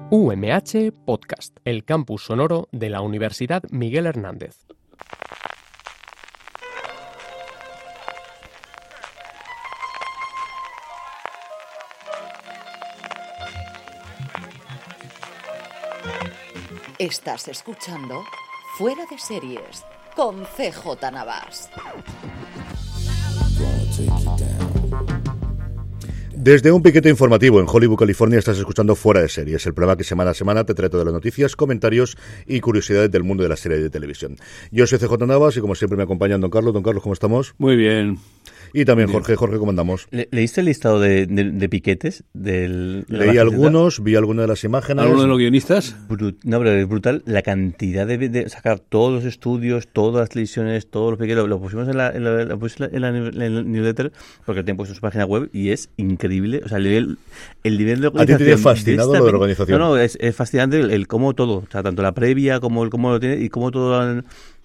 UMH Podcast, el campus sonoro de la Universidad Miguel Hernández. Estás escuchando Fuera de Series con CJ Navas. Desde un piquete informativo en Hollywood, California, estás escuchando Fuera de Series, el programa que semana a semana te trae todas las noticias, comentarios y curiosidades del mundo de las series de televisión. Yo soy CJ Navas y como siempre me acompaña Don Carlos. Don Carlos, ¿cómo estamos? Muy bien. Y también Jorge, ¿cómo andamos? ¿Leíste el listado de piquetes? Leí algunos, vi algunas de las imágenes. ¿Alguno de los guionistas? No, pero es brutal la cantidad de sacar todos los estudios, todas las televisiones, todos los piquetes. Lo pusimos en la newsletter porque tienen puesto en su página web y es increíble. O sea, el nivel de organización. ¿A ti te ha fascinado lo de la organización? No, es fascinante el cómo todo. O sea, tanto la previa como el cómo lo tiene y cómo todo.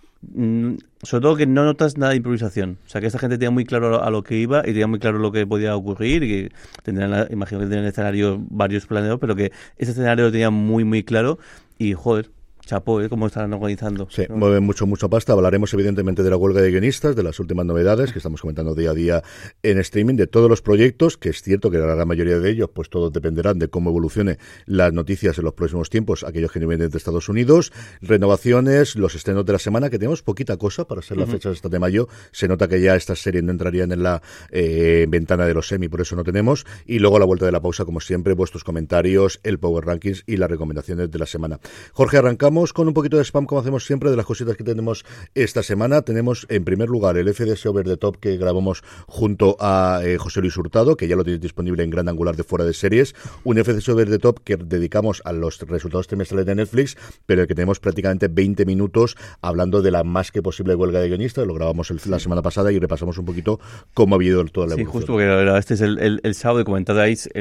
Sobre todo que no notas nada de improvisación. O sea, que esta gente tenía muy claro a lo que iba y tenía muy claro lo que podía ocurrir y que imagino que tendrían escenarios varios planeados, pero que ese escenario lo tenía muy, muy claro y, joder, chapó, cómo están organizando. Sí, mueven mucha pasta. Hablaremos evidentemente de la huelga de guionistas, de las últimas novedades que estamos comentando día a día en streaming, de todos los proyectos, que es cierto que la gran mayoría de ellos, pues todos dependerán de cómo evolucione las noticias en los próximos tiempos, aquellos que vienen de Estados Unidos, renovaciones, los estrenos de la semana, que tenemos poquita cosa para ser las fechas hasta de mayo. Se nota que ya estas series no entrarían en la ventana de los Emmy, por eso no tenemos. Y luego a la vuelta de la pausa, como siempre, vuestros comentarios, el Power Rankings y las recomendaciones de la semana. Jorge, arrancamos con un poquito de spam, como hacemos siempre, de las cositas que tenemos esta semana. Tenemos, en primer lugar, el FDS Over the Top que grabamos junto a José Luis Hurtado, que ya lo tenéis disponible en Gran Angular de Fuera de Series. Un FDS Over the Top que dedicamos a los resultados trimestrales de Netflix, pero el que tenemos prácticamente 20 minutos hablando de la más que posible huelga de guionistas. Lo grabamos la semana pasada y repasamos un poquito cómo ha habido toda la evolución. Sí, justo, porque este es el sábado, comentabais,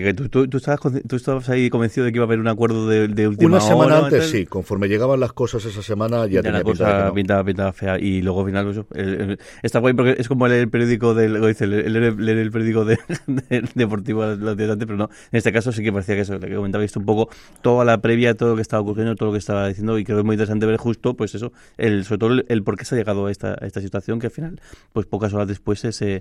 tú estabas ahí convencido de que iba a haber un acuerdo de última hora. Una semana antes, sí, conforme llegaban las cosas esa semana ya tenía pinta fea y luego al final está guay porque es como leer el periódico leer el periódico deportivo de antes, pero no, en este caso sí que parecía que eso, que comentabais un poco toda la previa, todo lo que estaba ocurriendo, todo lo que estaba diciendo, y creo que es muy interesante ver justo pues eso, sobre todo el por qué se ha llegado a esta situación que al final pues pocas horas después se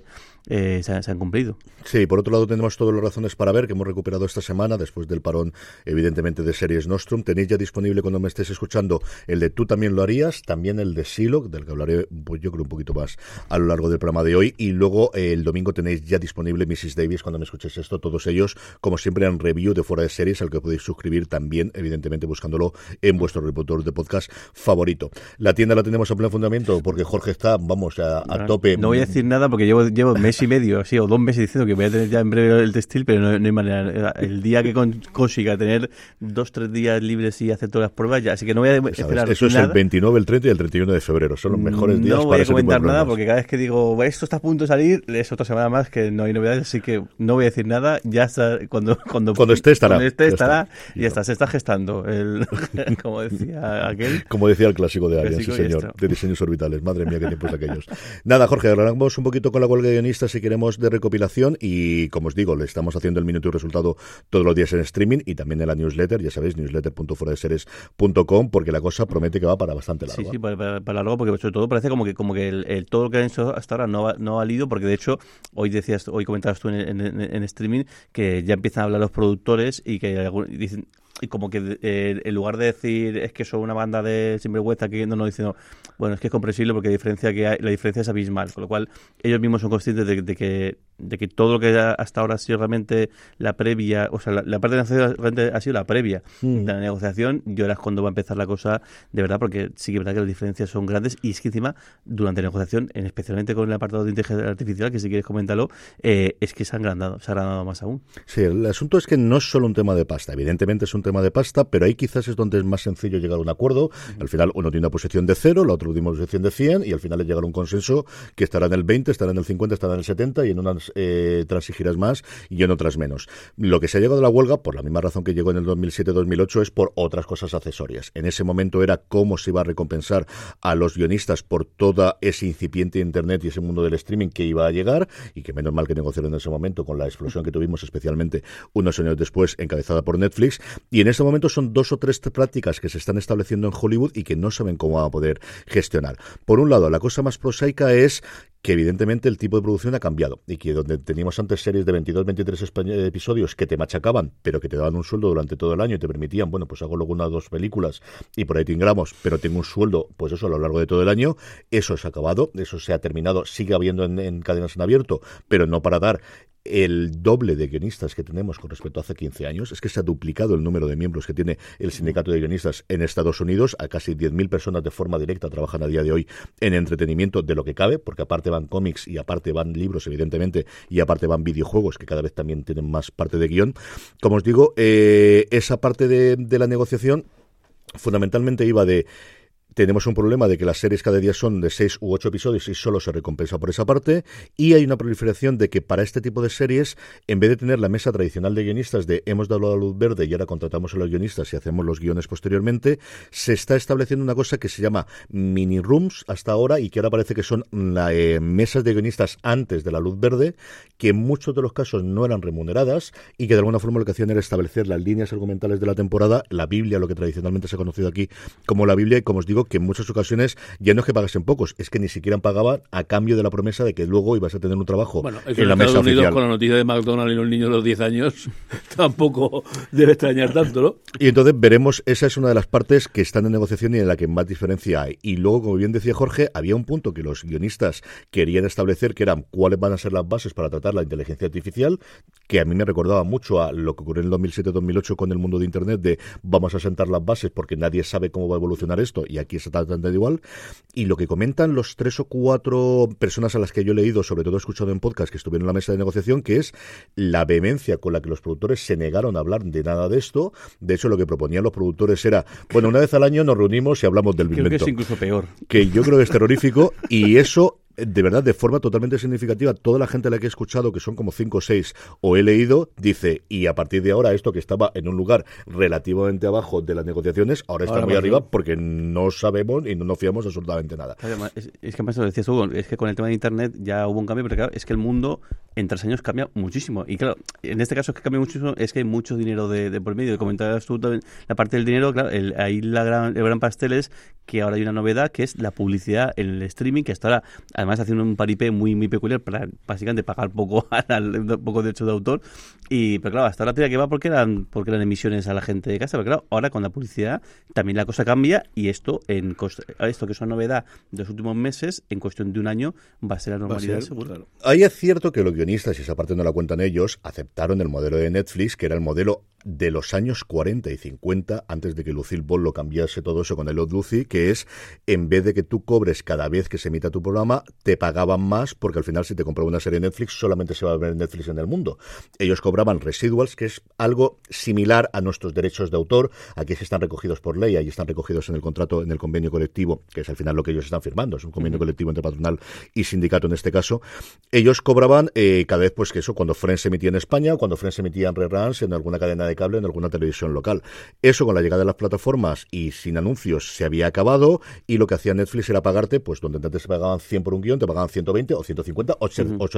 han cumplido. Sí, por otro lado tenemos todas las razones para ver que hemos recuperado esta semana después del parón evidentemente de Series Nostrum. Tenéis ya disponible cuando me estés escuchando el de Tú también lo harías, también el de Silo, del que hablaré pues yo creo un poquito más a lo largo del programa de hoy, y luego el domingo tenéis ya disponible Mrs. Davis cuando me escuchéis esto, todos ellos como siempre en review de Fuera de Series, al que podéis suscribir también evidentemente buscándolo en vuestro reproductor de podcast favorito. La tienda la tenemos a pleno fundamento porque Jorge está, vamos, a tope. No voy a decir nada porque llevo mes y medio así, o 2 meses diciendo que voy a tener ya en breve el textil, pero no hay manera. El día que consiga tener 2-3 días libres y hacer todas las pruebas ya, así que no voy a esperar. Eso es nada. El 29, el 30 y el 31 de febrero. Son los mejores días para ese tipo de No voy a comentar nada porque cada vez que digo esto está a punto de salir, es otra semana más que no hay novedades, así que no voy a decir nada. Ya está, cuando esté estará. Y ya está, se está gestando. Como decía aquel. Como decía el clásico de Alien, sí señor, de diseños orbitales. Madre mía, qué tiempos aquellos. Nada, Jorge, hablamos un poquito con la huelga de guionistas si queremos de recopilación y, como os digo, le estamos haciendo el minuto y resultado todos los días en streaming y también en la newsletter, ya sabéis, newsletter.fueradeseries.com, porque la cosa promete que va para bastante largo. Sí, para largo, porque sobre todo parece como que todo lo que han hecho hasta ahora no ha valido, porque de hecho hoy comentabas tú en streaming que ya empiezan a hablar los productores y que dicen, y como que en lugar de decir es que son una banda de sinvergüenza que no dicen, bueno, es que es comprensible porque la diferencia es abismal, con lo cual ellos mismos son conscientes de que todo lo que hasta ahora ha sido realmente la previa, o sea, la parte de la negociación ha sido la previa de la negociación, y ahora es cuando va a empezar la cosa de verdad, porque sí que es verdad que las diferencias son grandes, y es que encima durante la negociación, especialmente con el apartado de inteligencia artificial, que si quieres comentarlo, es que se ha agrandado más aún. Sí, el asunto es que no es solo un tema de pasta, evidentemente es un tema de pasta, pero ahí quizás es donde es más sencillo llegar a un acuerdo. Al final uno tiene una posición de 0, la otra tiene una posición de 100 y al final es llegar a un consenso que estará en el 20, estará en el 50, estará en el 70 y en unas transigirás más y en otras menos. Lo que se ha llegado a la huelga, por la misma razón que llegó en el 2007-2008, es por otras cosas accesorias. En ese momento era cómo se iba a recompensar a los guionistas por toda ese incipiente internet y ese mundo del streaming que iba a llegar, y que menos mal que negociaron en ese momento con la explosión que tuvimos, especialmente unos años después, encabezada por Netflix. Y en este momento son 2 o 3 prácticas que se están estableciendo en Hollywood y que no saben cómo van a poder gestionar. Por un lado, la cosa más prosaica es que evidentemente el tipo de producción ha cambiado y que donde teníamos antes series de 22, 23 episodios que te machacaban, pero que te daban un sueldo durante todo el año y te permitían, bueno, pues hago luego 1 o 2 películas y por ahí te ingramos, pero tengo un sueldo, pues eso, a lo largo de todo el año. Eso se ha acabado, eso se ha terminado, sigue habiendo en cadenas en abierto, pero no para dar el doble de guionistas que tenemos con respecto a hace 15 años. Es que se ha duplicado el número de miembros que tiene el sindicato de guionistas en Estados Unidos. A casi 10.000 personas de forma directa trabajan a día de hoy en entretenimiento de lo que cabe, porque aparte van cómics y aparte van libros, evidentemente, y aparte van videojuegos, que cada vez también tienen más parte de guión. Como os digo, esa parte de la negociación fundamentalmente iba de... Tenemos un problema de que las series cada día son de 6 u 8 episodios y solo se recompensa por esa parte, y hay una proliferación de que para este tipo de series, en vez de tener la mesa tradicional de guionistas de hemos dado la luz verde y ahora contratamos a los guionistas y hacemos los guiones posteriormente, se está estableciendo una cosa que se llama mini rooms hasta ahora, y que ahora parece que son mesas de guionistas antes de la luz verde, que en muchos de los casos no eran remuneradas y que de alguna forma lo que hacían era establecer las líneas argumentales de la temporada, la Biblia, lo que tradicionalmente se ha conocido aquí como la Biblia, y como os digo, que en muchas ocasiones ya no es que pagasen pocos, es que ni siquiera pagaban a cambio de la promesa de que luego ibas a tener un trabajo en la mesa oficial. Con la noticia de McDonald's y los niños de los 10 años, tampoco debe extrañar tanto, ¿no? Y entonces veremos, esa es una de las partes que están en negociación y en la que más diferencia hay. Y luego, como bien decía Jorge, había un punto que los guionistas querían establecer, que eran cuáles van a ser las bases para tratar la inteligencia artificial, que a mí me recordaba mucho a lo que ocurrió en el 2007-2008 con el mundo de Internet, de vamos a sentar las bases porque nadie sabe cómo va a evolucionar esto, y aquí se trata de igual. Y lo que comentan los 3 o 4 personas a las que yo he leído, sobre todo he escuchado en podcast que estuvieron en la mesa de negociación, que es la vehemencia con la que los productores se negaron a hablar de nada de esto. De hecho, lo que proponían los productores era, bueno, una vez al año nos reunimos y hablamos del invento. Creo que es incluso peor. Que yo creo que es terrorífico, y eso... De verdad, de forma totalmente significativa, toda la gente a la que he escuchado, que son como 5 o 6, o he leído, dice, y a partir de ahora esto que estaba en un lugar relativamente abajo de las negociaciones, ahora está muy arriba porque no sabemos y no nos fiamos absolutamente nada. Además, es que más lo decías Hugo, es que con el tema de Internet ya hubo un cambio, pero claro, es que el mundo en 3 años cambia muchísimo. Y claro, en este caso es que cambia muchísimo, es que hay mucho dinero de por medio. Comentabas tú también la parte del dinero, claro, ahí el gran pastel es que ahora hay una novedad, que es la publicidad en el streaming, que hasta ahora, además haciendo un paripé muy peculiar para básicamente pagar poco derecho de autor, pero claro, hasta ahora tenía que va porque eran emisiones a la gente de casa, pero claro, ahora con la publicidad también la cosa cambia, y esto que es una novedad de los últimos meses, en cuestión de un año va a ser la normalidad, seguro. Claro. Ahí es cierto que los guionistas, y esa parte no la cuentan ellos, aceptaron el modelo de Netflix, que era el modelo de los años 40 y 50, antes de que Lucille Ball lo cambiase todo eso con el Old Lucy, que es, en vez de que tú cobres cada vez que se emita tu programa, te pagaban más, porque al final si te compraba una serie de Netflix, solamente se va a ver Netflix en el mundo. Ellos cobraban residuals, que es algo similar a nuestros derechos de autor. Aquí sí están recogidos por ley, ahí están recogidos en el contrato, en el convenio colectivo, que es al final lo que ellos están firmando, es un convenio colectivo entre patronal y sindicato en este caso. Ellos cobraban cada vez, pues que eso, cuando Friends se emitía en España, cuando Friends se emitía en reruns, en alguna cadena de cable, en alguna televisión local. Eso con la llegada de las plataformas y sin anuncios se había acabado, y lo que hacía Netflix era pagarte, pues donde antes se pagaban 100 por un guión, te pagaban 120 o 150 o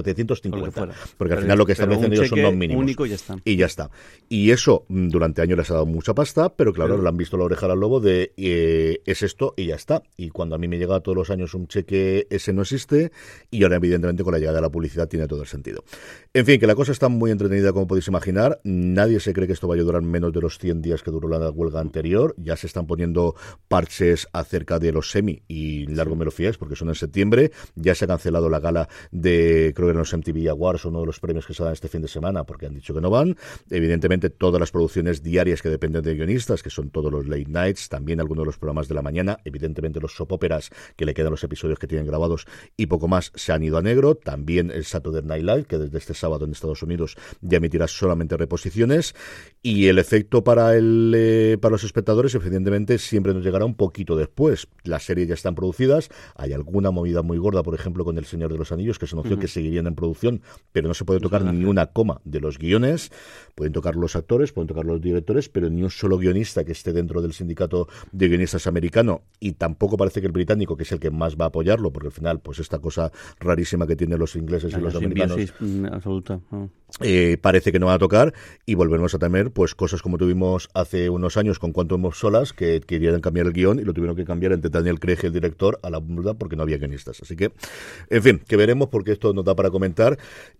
750. Porque al final lo que establecen ellos son los mínimos. Único y ya está. Y eso durante años les ha dado mucha pasta, pero claro, le han visto la oreja al lobo de es esto y ya está. Y cuando a mí me llega todos los años un cheque, ese no existe, y ahora evidentemente con la llegada de la publicidad tiene todo el sentido. En fin, que la cosa está muy entretenida, como podéis imaginar. Nadie se cree que esto vaya a durar menos de los 100 días que duró la huelga anterior. Ya se están poniendo parches acerca de los semi, y largo me lo fiáis porque son en septiembre. Ya se ha cancelado la gala de, creo que eran los MTV Awards, uno de los premios que se dan este fin de semana, porque han dicho que no van. Evidentemente todas las producciones diarias que dependen de guionistas, que son todos los late nights, también algunos de los programas de la mañana, evidentemente los soap operas que le quedan los episodios que tienen grabados y poco más, se han ido a negro. También el Saturday Night Live, que desde este sábado en Estados Unidos ya emitirá solamente reposiciones, y el efecto para los espectadores evidentemente siempre nos llegará un poquito después. Las series ya están producidas, hay alguna movida muy gorda, por ejemplo con El Señor de los Anillos, que se anunció que seguirían en producción, pero no se puede tocar ni una coma de los guiones. Pueden tocar los actores, pueden tocar los directores, pero ni un solo guionista que esté dentro del sindicato de guionistas americano, y tampoco parece que el británico, que es el que más va a apoyarlo, porque al final pues esta cosa rarísima que tienen los ingleses y los americanos absoluta. Parece que no va a tocar, y volvemos a tener tener pues cosas como tuvimos hace unos años con Quantum of Solace, que querían cambiar el guión y lo tuvieron que cambiar entre Daniel Craig, el director, a la verdad porque no había guionistas. Así que, en fin, que veremos porque esto nos da para comentar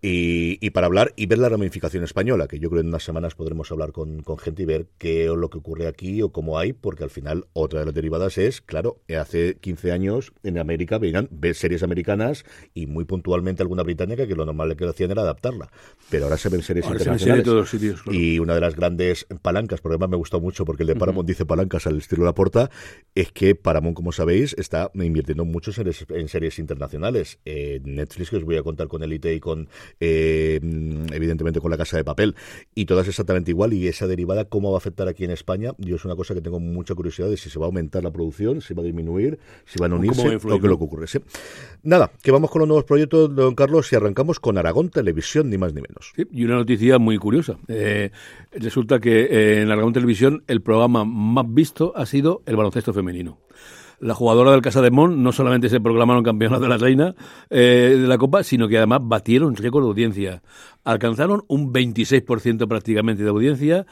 y para hablar y ver la ramificación española, que yo creo en unas semanas podremos hablar con gente y ver qué es lo que ocurre aquí o cómo hay, porque al final otra de las derivadas es, claro, hace 15 años en América veían series americanas y muy puntualmente alguna británica que lo normal que lo hacían era adaptarla. Pero ahora se ven series internacionales. De todos los sitios, claro. Y una de las grandes palancas, porque además me gustó mucho porque el de Paramount dice palancas al estilo Laporta, es que Paramount, como sabéis, está invirtiendo mucho en series internacionales. Netflix, que os voy a contar con Elite y con evidentemente con La Casa de Papel, y todas exactamente igual, y esa derivada cómo va a afectar aquí en España. Yo es una cosa que tengo mucha curiosidad de si se va a aumentar la producción, si va a disminuir, si van a unirse o qué es lo que ocurre. ¿Sí? Nada, que vamos con los nuevos proyectos, don Carlos, y arrancamos con Aragón Televisión, ni más ni menos. Sí, y una noticia muy curiosa. Resulta que en Aragón Televisión el programa más visto ha sido el baloncesto femenino. La jugadora del Casademont no solamente se proclamaron campeonas de la reina de la Copa, sino que además batieron récord de audiencia. Alcanzaron un 26% prácticamente de audiencia,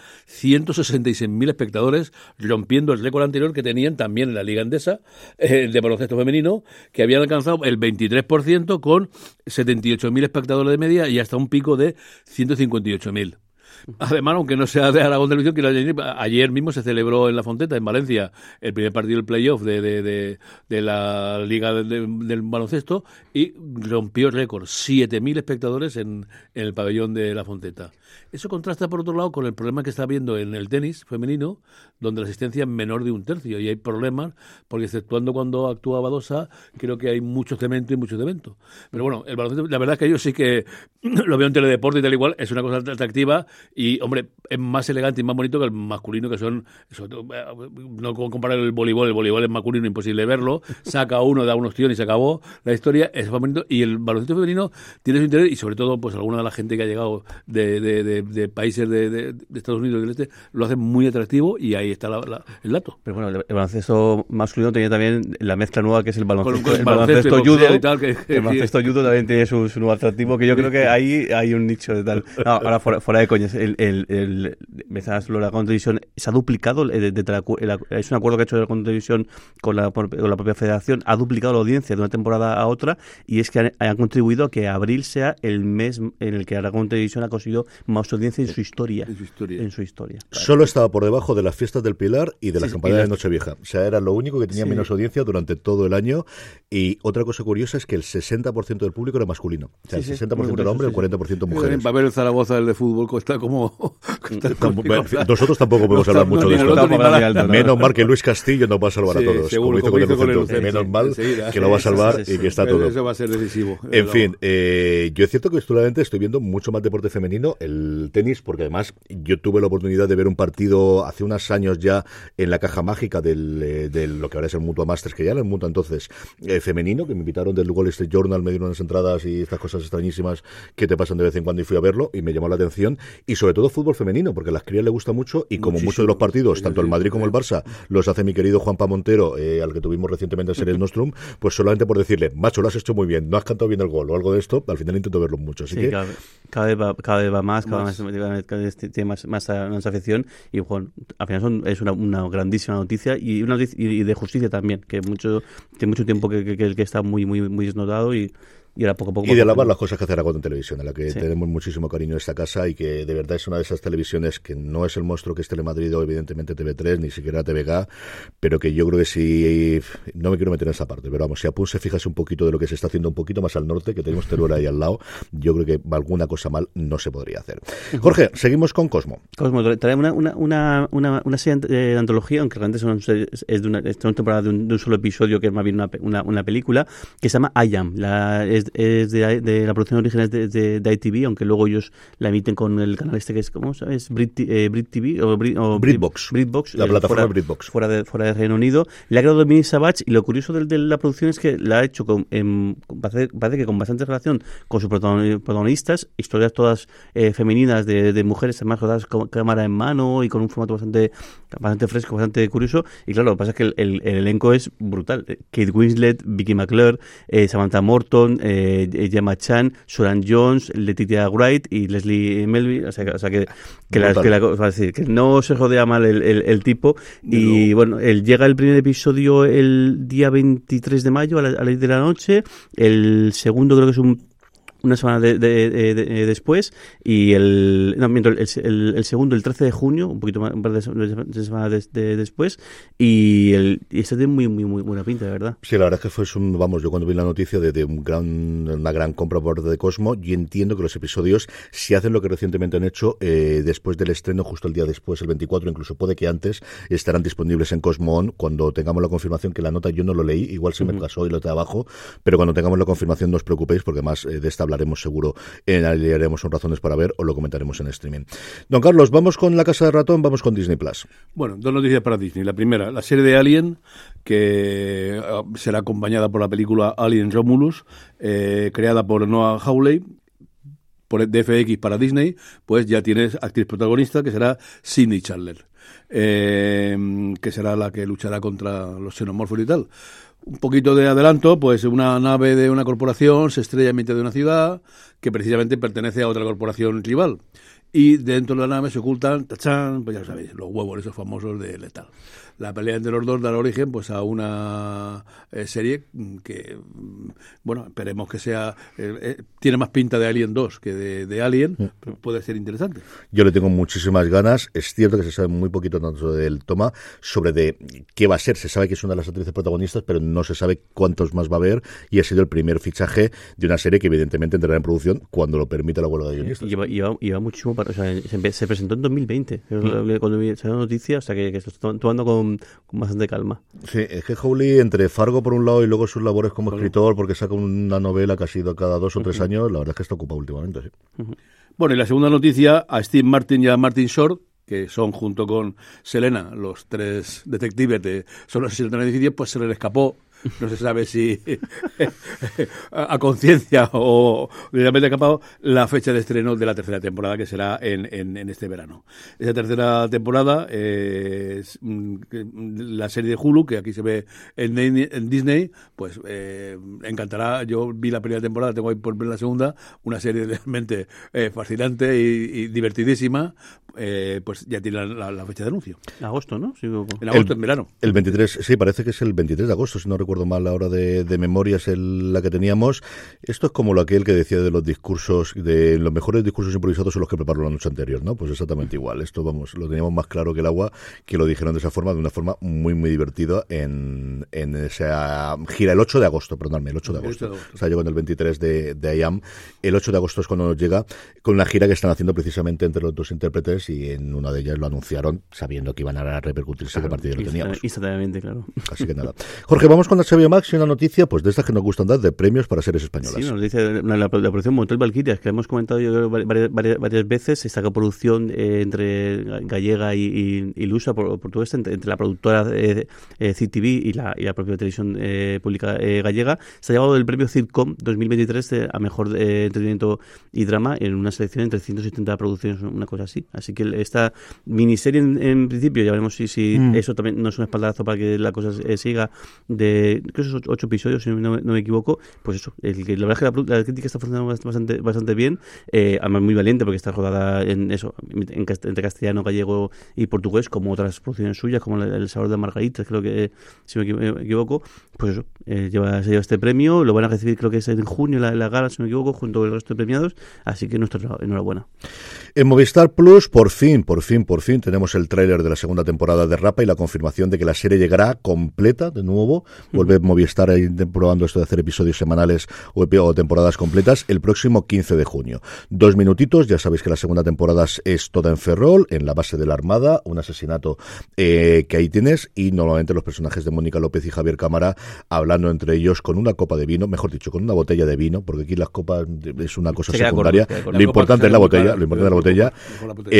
166.000 espectadores, rompiendo el récord anterior que tenían también en la Liga Endesa de baloncesto femenino, que habían alcanzado el 23% con 78.000 espectadores de media y hasta un pico de 158.000. Además, aunque no sea de Aragón Televisión, que ayer mismo se celebró en La Fonteta, en Valencia, el primer partido del playoff de la Liga del baloncesto y rompió el récord, 7.000 espectadores en el pabellón de La Fonteta. Eso contrasta, por otro lado, con el problema que está habiendo en el tenis femenino, donde la asistencia es menor de un tercio y hay problemas, porque exceptuando cuando actúa Badosa, creo que hay mucho cemento y mucho cemento. Pero bueno, el baloncesto, la verdad es que yo sí que lo veo en teledeporte y tal igual, es una cosa atractiva. Y, hombre, es más elegante y más bonito que el masculino, que son, no comparar el voleibol es masculino, imposible verlo, saca uno, da unos tíos y se acabó la historia, es más bonito, y el baloncesto femenino tiene su interés, y sobre todo, pues alguna de la gente que ha llegado de países de Estados Unidos del Este, lo hacen muy atractivo, y ahí está el dato. Pero bueno, el baloncesto masculino tenía también la mezcla nueva que es el baloncesto, el baloncesto judo y tal, el baloncesto judo también tiene su nuevo atractivo, que yo creo que ahí hay un nicho de tal. No, ahora fuera de coñas, la Aragón Televisión se ha duplicado, es un acuerdo que ha hecho la Aragón Televisión con la propia federación, ha duplicado la audiencia de una temporada a otra, y es que han contribuido a que abril sea el mes en el que Aragón Televisión ha conseguido más audiencia en su historia. Claro. Solo estaba por debajo de las fiestas del Pilar y de la campaña de Nochevieja. O sea, era lo único que tenía menos audiencia durante todo el año. Y otra cosa curiosa es que el 60% del público era masculino. O sea, el 60% era hombre, el 40% mujeres. En papel el Zaragoza, el de fútbol, está como... Nosotros tampoco podemos hablar mucho de esto. Menos mal que Luis Castillo nos va a salvar a todos. Seguro, como dice con el menos mal que lo va a salvar y que está todo. Eso va a ser decisivo. En fin, yo es cierto que actualmente estoy viendo mucho más deporte femenino, el tenis, porque además yo tuve la oportunidad de ver un partido hace unos años ya en la caja mágica de lo que ahora es el Mutua Masters, que ya era el Mutua entonces femenino, que me invitaron del Wall Street Journal, me dieron unas entradas y estas cosas extrañísimas que te pasan de vez en cuando, y fui a verlo y me llamó la atención, y sobre todo fútbol femenino, porque a las crías le gusta mucho, y como muchos de los partidos, tanto el Madrid como el Barça, los hace mi querido Juanpa Montero, al que tuvimos recientemente en Series Nostrum, pues solamente por decirle, macho, lo has hecho muy bien, no has cantado bien el gol o algo de esto, al final intento verlo mucho. Así que cada vez va más, cada vez tiene más afición, y bueno, al final es una grandísima noticia, y de justicia también, que mucho tiempo que está muy desnotado, y ahora poco a poco. Y de alabar las cosas que hace Aragón en Televisión, a la que tenemos muchísimo cariño en esta casa, y que de verdad es una de esas televisiones que no es el monstruo que es Telemadrid o evidentemente TV3, ni siquiera TVG, pero que yo creo que sí, no me quiero meter en esa parte, pero vamos, si Apun se fijase un poquito de lo que se está haciendo un poquito más al norte, que tenemos Teruel ahí al lado, yo creo que alguna cosa mal no se podría hacer. Jorge, seguimos con Cosmo. Traemos una serie de antología, aunque realmente es de una temporada de un solo episodio, que es más bien una película, que se llama I Am. Es de la producción original de ITV, aunque luego ellos la emiten con el canal este que es, ¿cómo sabes? Brit TV o BritBox. La plataforma BritBox. Fuera de Reino Unido. Le ha creado Dominic Savage, y lo curioso de la producción es que la ha hecho parece que con bastante relación con sus protagonistas, historias todas femeninas de mujeres más rodadas con cámara en mano y con un formato bastante fresco, bastante curioso. Y claro, lo que pasa es que el elenco es brutal. Kate Winslet, Vicky McClure, Samantha Morton, Gemma Chan, Soran Jones, Letitia Wright y Leslie Melville, o sea que no se jodea mal el tipo. Y bueno, llega el primer episodio el día 23 de mayo a las 10 de la noche, el segundo creo que es una semana después, y el segundo el 13 de junio, un poquito más, un par de semanas después, y este tiene muy buena pinta, de verdad. Sí, la verdad es que yo cuando vi la noticia de una gran compra por parte de Cosmo, y entiendo que los episodios, si hacen lo que recientemente han hecho, después del estreno, justo el día después, el 24, incluso puede que antes, estarán disponibles en Cosmo On, cuando tengamos la confirmación, que la nota yo no lo leí, igual se me pasó y lo de abajo, pero cuando tengamos la confirmación no os preocupéis, porque más de esta hablaremos seguro, haremos un Razones para Ver o lo comentaremos en streaming. Don Carlos, ¿vamos con La Casa de Ratón? Vamos con Disney Plus. Bueno, dos noticias para Disney. La primera, la serie de Alien, que será acompañada por la película Alien Romulus, creada por Noah Hawley, de FX para Disney, pues ya tienes actriz protagonista, que será Sydney Chandler, que será la que luchará contra los xenomorfos y tal. Un poquito de adelanto, pues una nave de una corporación se estrella en mitad de una ciudad que precisamente pertenece a otra corporación rival. Y dentro de la nave se ocultan, tachán, pues ya sabéis, los huevos esos famosos de Lethal. La pelea entre los dos dará origen pues a una serie que, bueno, esperemos que sea... tiene más pinta de Alien 2 que de Alien, pero puede ser interesante. Yo le tengo muchísimas ganas. Es cierto que se sabe muy poquito tanto del toma, sobre de qué va a ser. Se sabe que es una de las actrices protagonistas, pero no se sabe cuántos más va a haber, y ha sido el primer fichaje de una serie que evidentemente entrará en producción cuando lo permita la huelga de guionistas. Lleva muchísimo, o sea, se presentó en 2020, cuando vi esa noticia, o sea que se está tomando con bastante calma. Sí, es que Hawley, entre Fargo por un lado y luego sus labores como escritor, porque saca una novela casi cada 2 o 3 años, la verdad es que está ocupado últimamente, sí. Bueno, y la segunda noticia, a Steve Martin y a Martin Short, que son junto con Selena los 3 detectives de Solo Asesinato en el Edificio, pues se les escapó. No se sabe si a conciencia o directamente escapado la fecha de estreno de la tercera temporada, que será en este verano. Esa tercera temporada es la serie de Hulu, que aquí se ve en Disney, pues encantará. Yo vi la primera temporada, tengo ahí por ver la segunda, una serie realmente fascinante y divertidísima. Pues ya tiene la fecha de anuncio. En agosto, ¿no? Sí, en agosto, en verano. El 23, sí, parece que es el 23 de agosto, si no recuerdo mal, la hora de memoria es la que teníamos. Esto es como aquel que decía de los discursos, de los mejores discursos improvisados son los que preparo la noche anterior, ¿no? Pues exactamente igual. Esto, vamos, lo teníamos más claro que el agua, que lo dijeron de esa forma, de una forma muy, muy divertida en esa gira el 8 de agosto, perdóname, el 8 de agosto. O sea, llegó en el 23 de IAM. El 8 de agosto es cuando nos llega, con una gira que están haciendo precisamente entre los dos intérpretes, y en una de ellas lo anunciaron sabiendo que iban a repercutirse, claro, que a partir de lo teníamos. Instantáneamente, claro. Así que nada. Jorge, vamos con HBO Max y una noticia pues de estas que nos gustan dar, de premios para series españolas. Sí, nos dice la producción Motel Valquirias, que hemos comentado yo varias veces, esta coproducción entre gallega y lusa, por todo esto, entre la productora CTV y la propia televisión pública gallega. Se ha llevado el premio Sitcom 2023 a mejor entretenimiento y drama en una selección entre 170 producciones, una cosa así. Así que esta miniserie en principio, ya veremos si eso también no es un espaldarazo para que la cosa siga, de creo que esos 8 episodios, si no me equivoco. Pues eso, la verdad es que la crítica está funcionando bastante bien, además muy valiente, porque está rodada entre castellano, gallego y portugués, como otras producciones suyas, como El sabor de Margaritas, creo que, si me equivoco. Pues eso, se lleva este premio, lo van a recibir, creo que es en junio la gala, si no me equivoco, junto con el resto de premiados, así que nuestra enhorabuena. En Movistar Plus, por fin, tenemos el tráiler de la segunda temporada de Rapa y la confirmación de que la serie llegará completa de nuevo. Vuelve Movistar a ir probando esto de hacer episodios semanales o temporadas completas el próximo 15 de junio. 2 minutitos, ya sabéis que la segunda temporada es toda en Ferrol, en la base de la Armada, un asesinato que ahí tienes, y normalmente los personajes de Mónica López y Javier Cámara hablando entre ellos con una copa de vino, mejor dicho, con una botella de vino, porque aquí las copas es una cosa secundaria. Lo importante es la botella,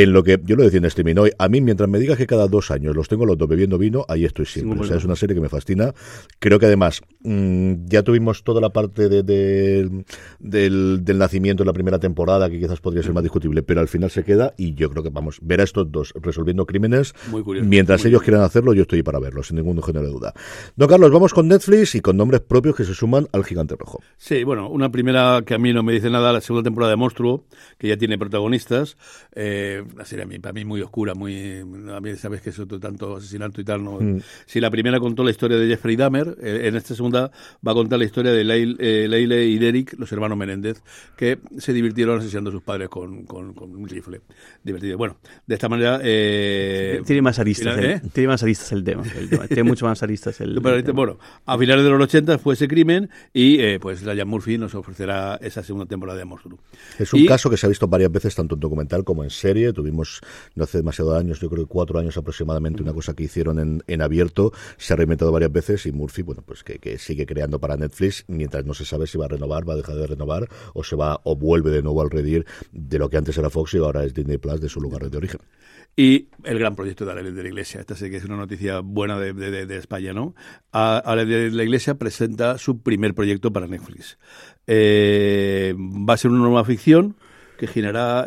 en lo que yo lo decía en streaming hoy, a mí mientras me digas que cada 2 años los tengo los dos bebiendo vino, ahí estoy siempre. O sea, es una serie que me fascina. Creo que además ya tuvimos toda la parte del nacimiento de la primera temporada, que quizás podría ser más discutible, pero al final se queda, y yo creo que vamos, ver a estos dos resolviendo crímenes, muy curioso, mientras ellos quieran hacerlo, yo estoy para verlo, sin ningún género de duda. Don Carlos, vamos con Netflix y con nombres propios que se suman al Gigante Rojo. Sí, bueno, una primera que a mí no me dice nada, la segunda temporada de Monstruo, que ya tiene protagonistas, la serie para mí muy oscura, a mí sabes que eso tanto asesinato y tal, no. Si la primera contó la historia de Jeffrey Dahmer, en esta segunda va a contar la historia de Leile y Derek, los hermanos Menéndez, que se divirtieron asesinando a sus padres con un rifle. Divertido. Bueno, de esta manera... tiene más aristas, tiene más aristas el tema. Tiene mucho más aristas el tema. Bueno, a finales de los 80 fue ese crimen y pues Ryan Murphy nos ofrecerá esa segunda temporada de Monstruo. Es un caso que se ha visto varias veces, tanto en documental como en serie. Tuvimos, no hace demasiados años, yo creo que 4 años aproximadamente, una cosa que hicieron en abierto. Se ha reinventado varias veces y Murphy, bueno, pues que sigue creando para Netflix, mientras no se sabe si va a renovar, va a dejar de renovar, o vuelve de nuevo al redil de lo que antes era Fox y ahora es Disney Plus, de su lugar de origen. Y el gran proyecto de Ale de la Iglesia. Esta sí que es una noticia buena de España, ¿no? Ale de la Iglesia presenta su primer proyecto para Netflix. Va a ser una nueva ficción que girará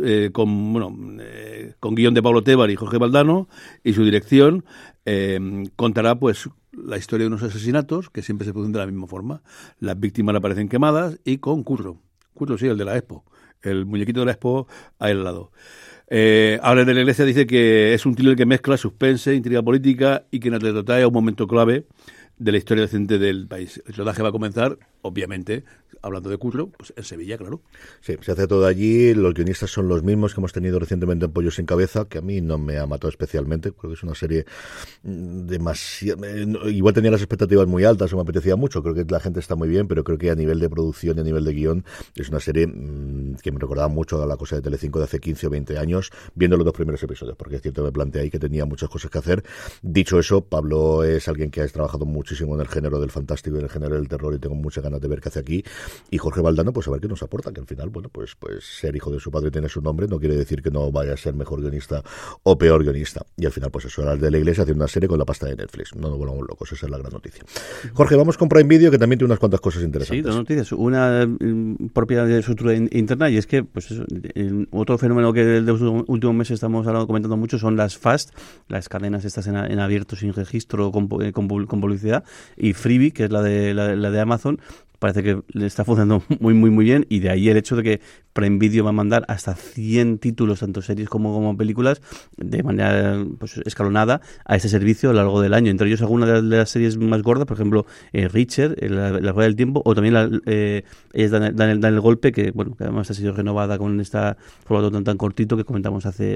con guión de Pablo Tébar y Jorge Valdano, y su dirección contará pues la historia de unos asesinatos que siempre se producen de la misma forma. Las víctimas aparecen quemadas y con Curro, sí, el de la Expo, el muñequito de la Expo ahí al lado. Ahora de la Iglesia dice que es un thriller que mezcla suspense, intriga política y que nos retrotrae a un momento clave de la historia reciente del país. El rodaje va a comenzar, obviamente, hablando de Curro, pues en Sevilla, claro. Sí, se hace todo allí. Los guionistas son los mismos que hemos tenido recientemente en Pollos sin Cabeza, que a mí no me ha matado especialmente. Creo que es una serie demasiado... Igual tenía las expectativas muy altas o me apetecía mucho. Creo que la gente está muy bien, pero creo que a nivel de producción y a nivel de guión es una serie que me recordaba mucho a la cosa de Telecinco de hace 15 o 20 años, viendo los 2 primeros episodios, porque es cierto, me planteé ahí que tenía muchas cosas que hacer. Dicho eso, Pablo es alguien que ha trabajado muchísimo en el género del fantástico y en el género del terror, y tengo muchas ganas de ver qué hace aquí. Y Jorge Valdano, pues a ver qué nos aporta, que al final, bueno, pues ser hijo de su padre y tener su nombre no quiere decir que no vaya a ser mejor guionista o peor guionista. Y al final, pues eso, era el de la Iglesia haciendo una serie con la pasta de Netflix. No nos volvamos locos, esa es la gran noticia. Jorge, vamos con Prime Video, que también tiene unas cuantas cosas interesantes. Sí, 2 noticias. Una propia de estructura interna, y es que, pues eso, otro fenómeno que de los últimos meses estamos comentando mucho son las FAST, las cadenas estas en abierto sin registro con publicidad, y Freevee, que es la de Amazon. Parece que le está funcionando muy, muy, muy bien, y de ahí el hecho de que Prime Video va a mandar hasta 100 títulos, tanto series como películas, de manera pues escalonada a este servicio a lo largo del año. Entre ellos algunas de las series más gordas, por ejemplo, Richard, la Rueda del Tiempo, o también ellas dan el golpe, que bueno, que además ha sido renovada con este formato tan cortito que comentamos hace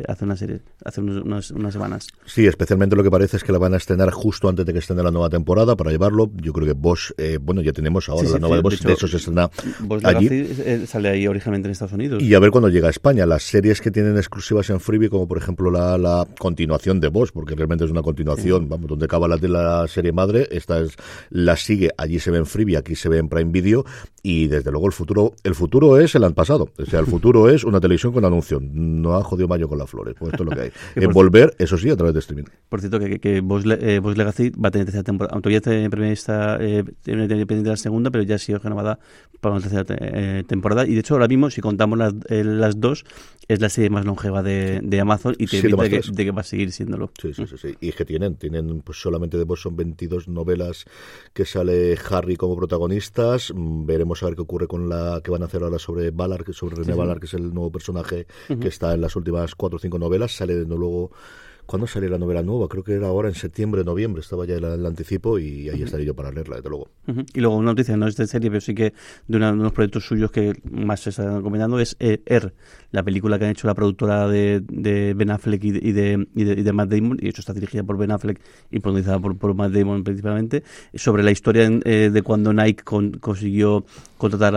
unas semanas. Sí, especialmente lo que parece es que la van a estrenar justo antes de que estrene la nueva temporada para llevarlo. Yo creo que Bosch, ya tenemos ahora la nueva de Bosch, de eso se estrena allí. Sale ahí originalmente en Estados Unidos. Y a ver cuando llega a España. Las series que tienen exclusivas en Freevee, como por ejemplo la continuación de Bosch, porque realmente es una continuación, vamos, donde acaba la serie madre, esta la sigue, allí se ve en Freevee, aquí se ve en Prime Video, y desde luego el futuro es el año pasado. O sea, el futuro es una televisión con anuncio. No ha jodido Mayo con las flores, pues esto es lo que hay. Volver, eso sí, a través de streaming. Por cierto, que Bosch Legacy va a tener tercera temporada, aunque ya tiene pendiente la segunda, pero ya ha sido renovada para una tercera temporada, y de hecho ahora mismo, si contamos las dos, es la serie más longeva de Amazon, y te evita de que va a seguir siéndolo. Sí. Y es que tienen pues solamente de Bosch son 22 novelas que sale Harry como protagonistas. Veremos a ver qué ocurre con la que van a hacer ahora sobre Ballard, sobre René Ballard, que es el nuevo personaje que está en las últimas 4 o 5 novelas. Sale de luego... ¿Cuándo sale la novela nueva? Creo que era ahora en septiembre, noviembre, estaba ya el anticipo, y ahí estaré yo para leerla, desde luego. Y luego una noticia, no es de serie, pero sí que de unos proyectos suyos que más se están comentando, es la película que han hecho la productora de Ben Affleck y de Matt Damon, y de hecho está dirigida por Ben Affleck y protagonizada por Matt Damon principalmente, sobre la historia de cuando Nike consiguió contratar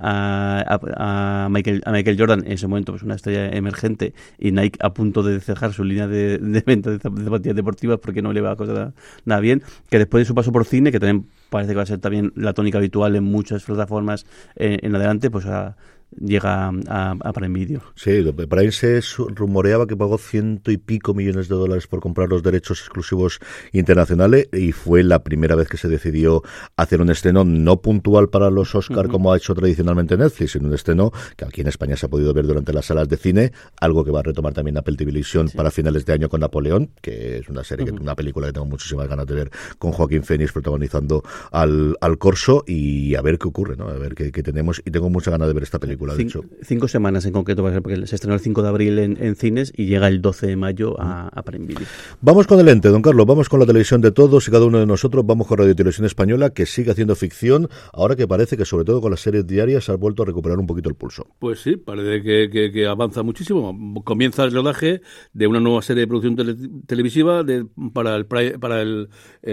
a Michael Jordan, en ese momento pues una estrella emergente, y Nike a punto de cejar su línea de venta de zapatillas deportivas porque no le va a costar nada bien, que después de su paso por cine, que también parece que va a ser también la tónica habitual en muchas plataformas en adelante, pues llega a Prime Video. Sí, Prime se rumoreaba que pagó $100 y pico millones por comprar los derechos exclusivos internacionales, y fue la primera vez que se decidió hacer un estreno no puntual para los Oscar como ha hecho tradicionalmente Netflix, sino un estreno que aquí en España se ha podido ver durante las salas de cine, algo que va a retomar también Apple TV para finales de año con Napoleón, que es una serie, una película que tengo muchísimas ganas de ver, con Joaquín Phoenix protagonizando al Corso, y a ver qué ocurre, ¿no? A ver qué tenemos, y tengo muchas ganas de ver esta película. De hecho, 5 semanas en concreto va a ser, porque se estrenó el 5 de abril en cines y llega el 12 de mayo a Prime Video. Vamos con el ente, don Carlos, vamos con la televisión de todos y cada uno de nosotros, vamos con Radio Televisión Española, que sigue haciendo ficción, ahora que parece que sobre todo con las series diarias ha vuelto a recuperar un poquito el pulso. Pues sí, parece que avanza muchísimo. Comienza el rodaje de una nueva serie de producción televisiva para el prime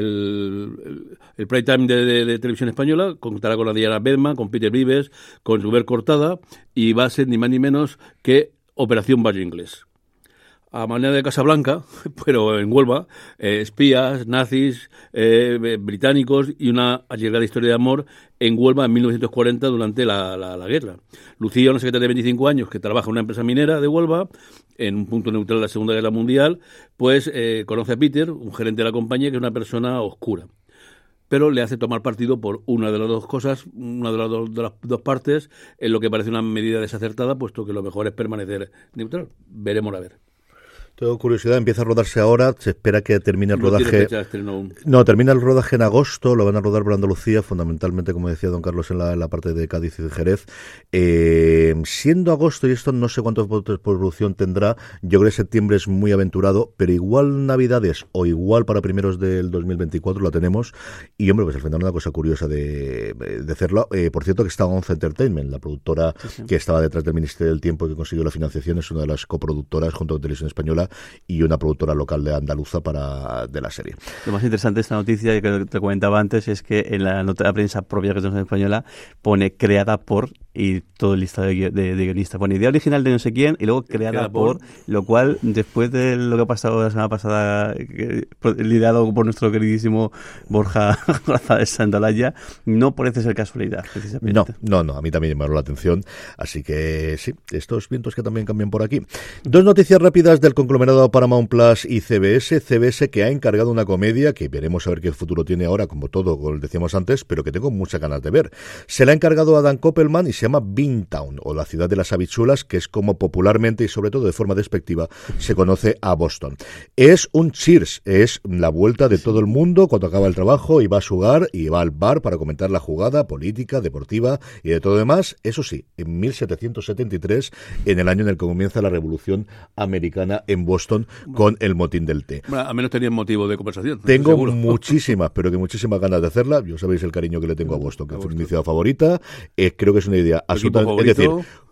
time de Televisión Española. Contará con la Diana Bedman, con Peter Vives, con Rubén Cortada, y va a ser ni más ni menos que Operación Valle Inglés. A manera de Casablanca, pero en Huelva, espías, nazis, británicos y una allegada historia de amor en Huelva en 1940 durante la guerra. Lucía, una secretaria de 25 años que trabaja en una empresa minera de Huelva, en un punto neutral de la Segunda Guerra Mundial, pues conoce a Peter, un gerente de la compañía, que es una persona oscura. Pero le hace tomar partido por una de las dos cosas, una de las dos partes, en lo que parece una medida desacertada, puesto que lo mejor es permanecer neutral. Veremos a ver. Tengo curiosidad, empieza a rodarse ahora, se espera que termine el rodaje. Tiene fecha de estreno aún. No, termina el rodaje en agosto, lo van a rodar por Andalucía, fundamentalmente, como decía don Carlos, en la parte de Cádiz y de Jerez. Siendo agosto, y esto no sé cuánto postproducción tendrá, yo creo que septiembre es muy aventurado, pero igual Navidades o igual para primeros del 2024 la tenemos. Y hombre, pues al final una cosa curiosa de hacerlo. Por cierto, que está Once Entertainment, la productora que estaba detrás del Ministerio del Tiempo y que consiguió la financiación, es una de las coproductoras junto con Televisión Española y una productora local de andaluza de la serie. Lo más interesante de esta noticia, que te comentaba antes, es que en la nota de prensa propia que tenemos en Española pone creada por, y todo el listado de guionistas. Pone idea original de no sé quién y luego creada por, lo cual, después de lo que ha pasado la semana pasada, liderado por nuestro queridísimo Borja González Santolaya, no parece ser casualidad, precisamente. No, a mí también me llamó la atención, así que sí, estos vientos que también cambian por aquí. Dos noticias rápidas del conglomerado Paramount Plus y CBS que ha encargado una comedia que veremos a ver qué futuro tiene ahora, como todo, como decíamos antes, pero que tengo muchas ganas de ver. Se la ha encargado a Dan Koppelman y se llama Beantown, o la ciudad de las habichuelas, que es como popularmente y sobre todo de forma despectiva se conoce a Boston. Es un Cheers, es la vuelta de todo el mundo cuando acaba el trabajo y va a su hogar y va al bar para comentar la jugada política, deportiva y de todo demás. Eso sí, en 1773, en el año en el que comienza la Revolución Americana en Boston, con el motín del té. Bueno, al menos tenían motivo de conversación. Tengo muchísimas, pero que muchísimas ganas de hacerla. Yo sabéis el cariño que le tengo a Boston, que fue mi ciudad favorita. Creo que es una idea absolutamente... Es decir,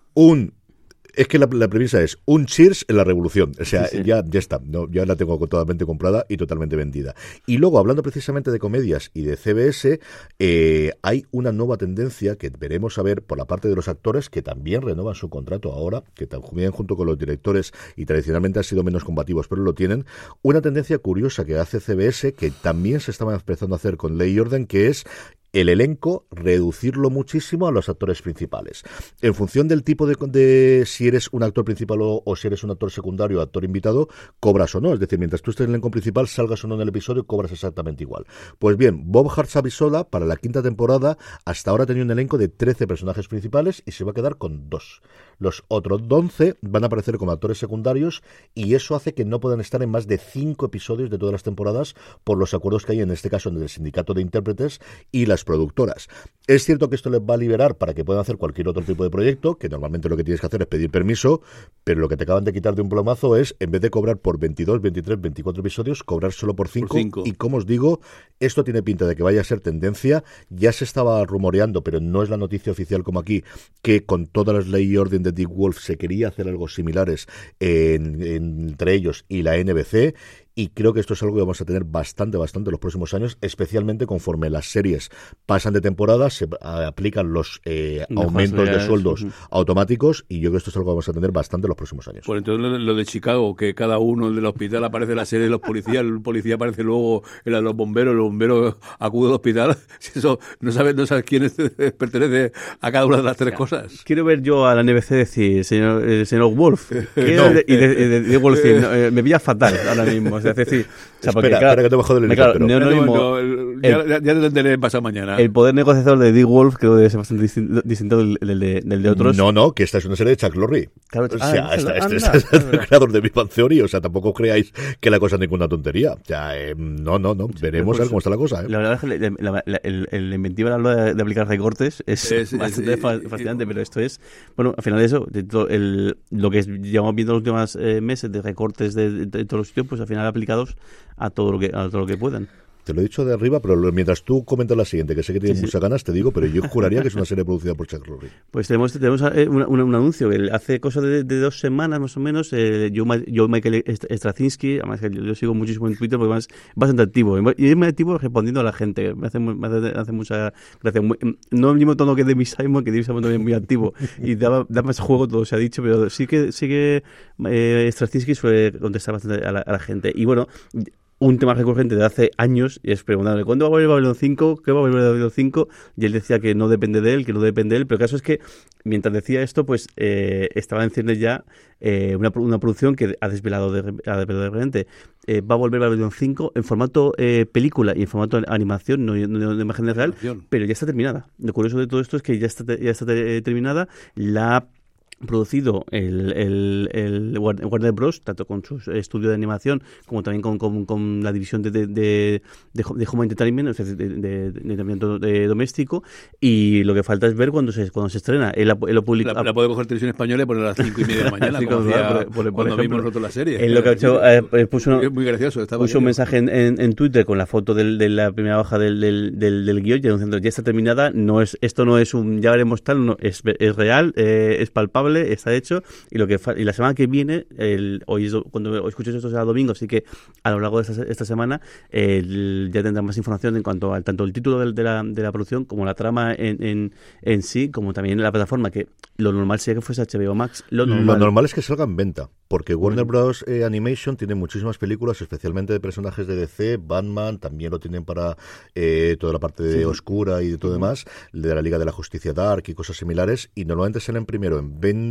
es que la premisa es un Cheers en la Revolución. O sea, sí. Ya está. No, ya la tengo totalmente comprada y totalmente vendida. Y luego, hablando precisamente de comedias y de CBS, hay una nueva tendencia que veremos a ver por la parte de los actores, que también renovan su contrato ahora, que también junto con los directores, y tradicionalmente han sido menos combativos, pero lo tienen. Una tendencia curiosa que hace CBS, que también se estaba empezando a hacer con Ley y Orden, que es el elenco, reducirlo muchísimo a los actores principales. En función del tipo de si eres un actor principal o si eres un actor secundario o actor invitado, cobras o no. Es decir, mientras tú estés en el elenco principal, salgas o no en el episodio, cobras exactamente igual. Pues bien, Bob Hart-Savisola, para la quinta temporada, hasta ahora tenía un elenco de 13 personajes principales y se va a quedar con 2. Los otros 11 van a aparecer como actores secundarios y eso hace que no puedan estar en más de 5 episodios de todas las temporadas por los acuerdos que hay, en este caso, entre el sindicato de intérpretes y las productoras. Es cierto que esto les va a liberar para que puedan hacer cualquier otro tipo de proyecto, que normalmente lo que tienes que hacer es pedir permiso, pero lo que te acaban de quitar de un plomazo es, en vez de cobrar por 22, 23, 24 episodios, cobrar solo por 5. Y como os digo, esto tiene pinta de que vaya a ser tendencia. Ya se estaba rumoreando, pero no es la noticia oficial como aquí, que con todas las leyes y orden de Dick Wolf se quería hacer algo similares entre ellos y la NBC. y creo que esto es algo que vamos a tener bastante en los próximos años, especialmente conforme las series pasan de temporada, se aplican los aumentos de sueldos automáticos, y yo creo que esto es algo que vamos a tener bastante en los próximos años. Pues entonces lo de Chicago, que cada uno del hospital aparece en la serie de los policías, el policía aparece luego en la de los bomberos, el bombero acude al hospital, si eso no sabes quién pertenece a cada una de las tres cosas. Quiero ver yo a la NBC decir, señor Wolf, y de Wolf decir, me pilla fatal ahora mismo. O sea, es decir, espera que te bajo del helicóptero. Ya te tendré pasado mañana. El poder negociador de Dick Wolf creo que debe ser bastante distinto del de otros. No, que esta es una serie de Chuck Lorre. Claro, este es el creador de Big Bang Theory, o sea, tampoco creáis que la cosa es ninguna tontería. O sea, no, veremos a ver cómo está la cosa. La verdad es que la inventiva a la hora de aplicar recortes es bastante fascinante, pero esto es, bueno, al final de eso, lo que llevamos viendo los últimos meses de recortes de todos los sitios, pues al final aplicados a todo lo que puedan. Te lo he dicho de arriba, pero mientras tú comentas la siguiente, que sé que tienes muchas ganas, te digo, pero yo juraría que es una serie producida por Chuck Lorre. Pues tenemos un anuncio que hace cosa de 2 semanas más o menos, Joe Michael Straczynski, además que yo sigo muchísimo en Twitter porque además es bastante activo, y es muy activo respondiendo a la gente, me hace mucha gracia. No el mismo tono que Demi Simon, que Demi Simon también es muy activo y da más juego, todo se ha dicho, pero sí que Straczynski suele contestar bastante a la gente. Y bueno, un tema recurrente de hace años y es preguntarle ¿cuándo va a volver Babylon 5? ¿Qué va a volver Babylon 5? Y él decía que no depende de él, pero el caso es que mientras decía esto, pues estaba en ciernes ya una producción que ha desvelado de repente. Va a volver Babylon 5 en formato película y en formato animación, no de imagen real, pero ya está terminada. Lo curioso de todo esto es que ya está terminada. La producido el Warner Bros, tanto con su estudio de animación como también con la división de Home Entertainment, o sea, de entretenimiento doméstico, y lo que falta es ver cuando se estrena. Él lo publica. La puede coger Televisión Española y poner a las 5:30 de la mañana, cuando vimos nosotros la serie. Él lo que ha hecho, puso es muy gracioso. Puso un mensaje en Twitter con la foto de la primera hoja del guión, denunciando ya está terminada, esto no es un ya veremos tal, no, es real, es palpable, está hecho, y la semana que viene, cuando escuchéis esto será domingo, así que a lo largo de esta semana ya tendrán más información en cuanto al tanto el título de la producción como la trama en sí, como también la plataforma, que lo normal sería que fuese HBO Max. Lo normal es que salga en venta, porque Warner Bros. Animation tiene muchísimas películas, especialmente de personajes de DC, Batman, también lo tienen para toda la parte de oscura y de todo demás, de la Liga de la Justicia Dark y cosas similares, y normalmente salen primero en venta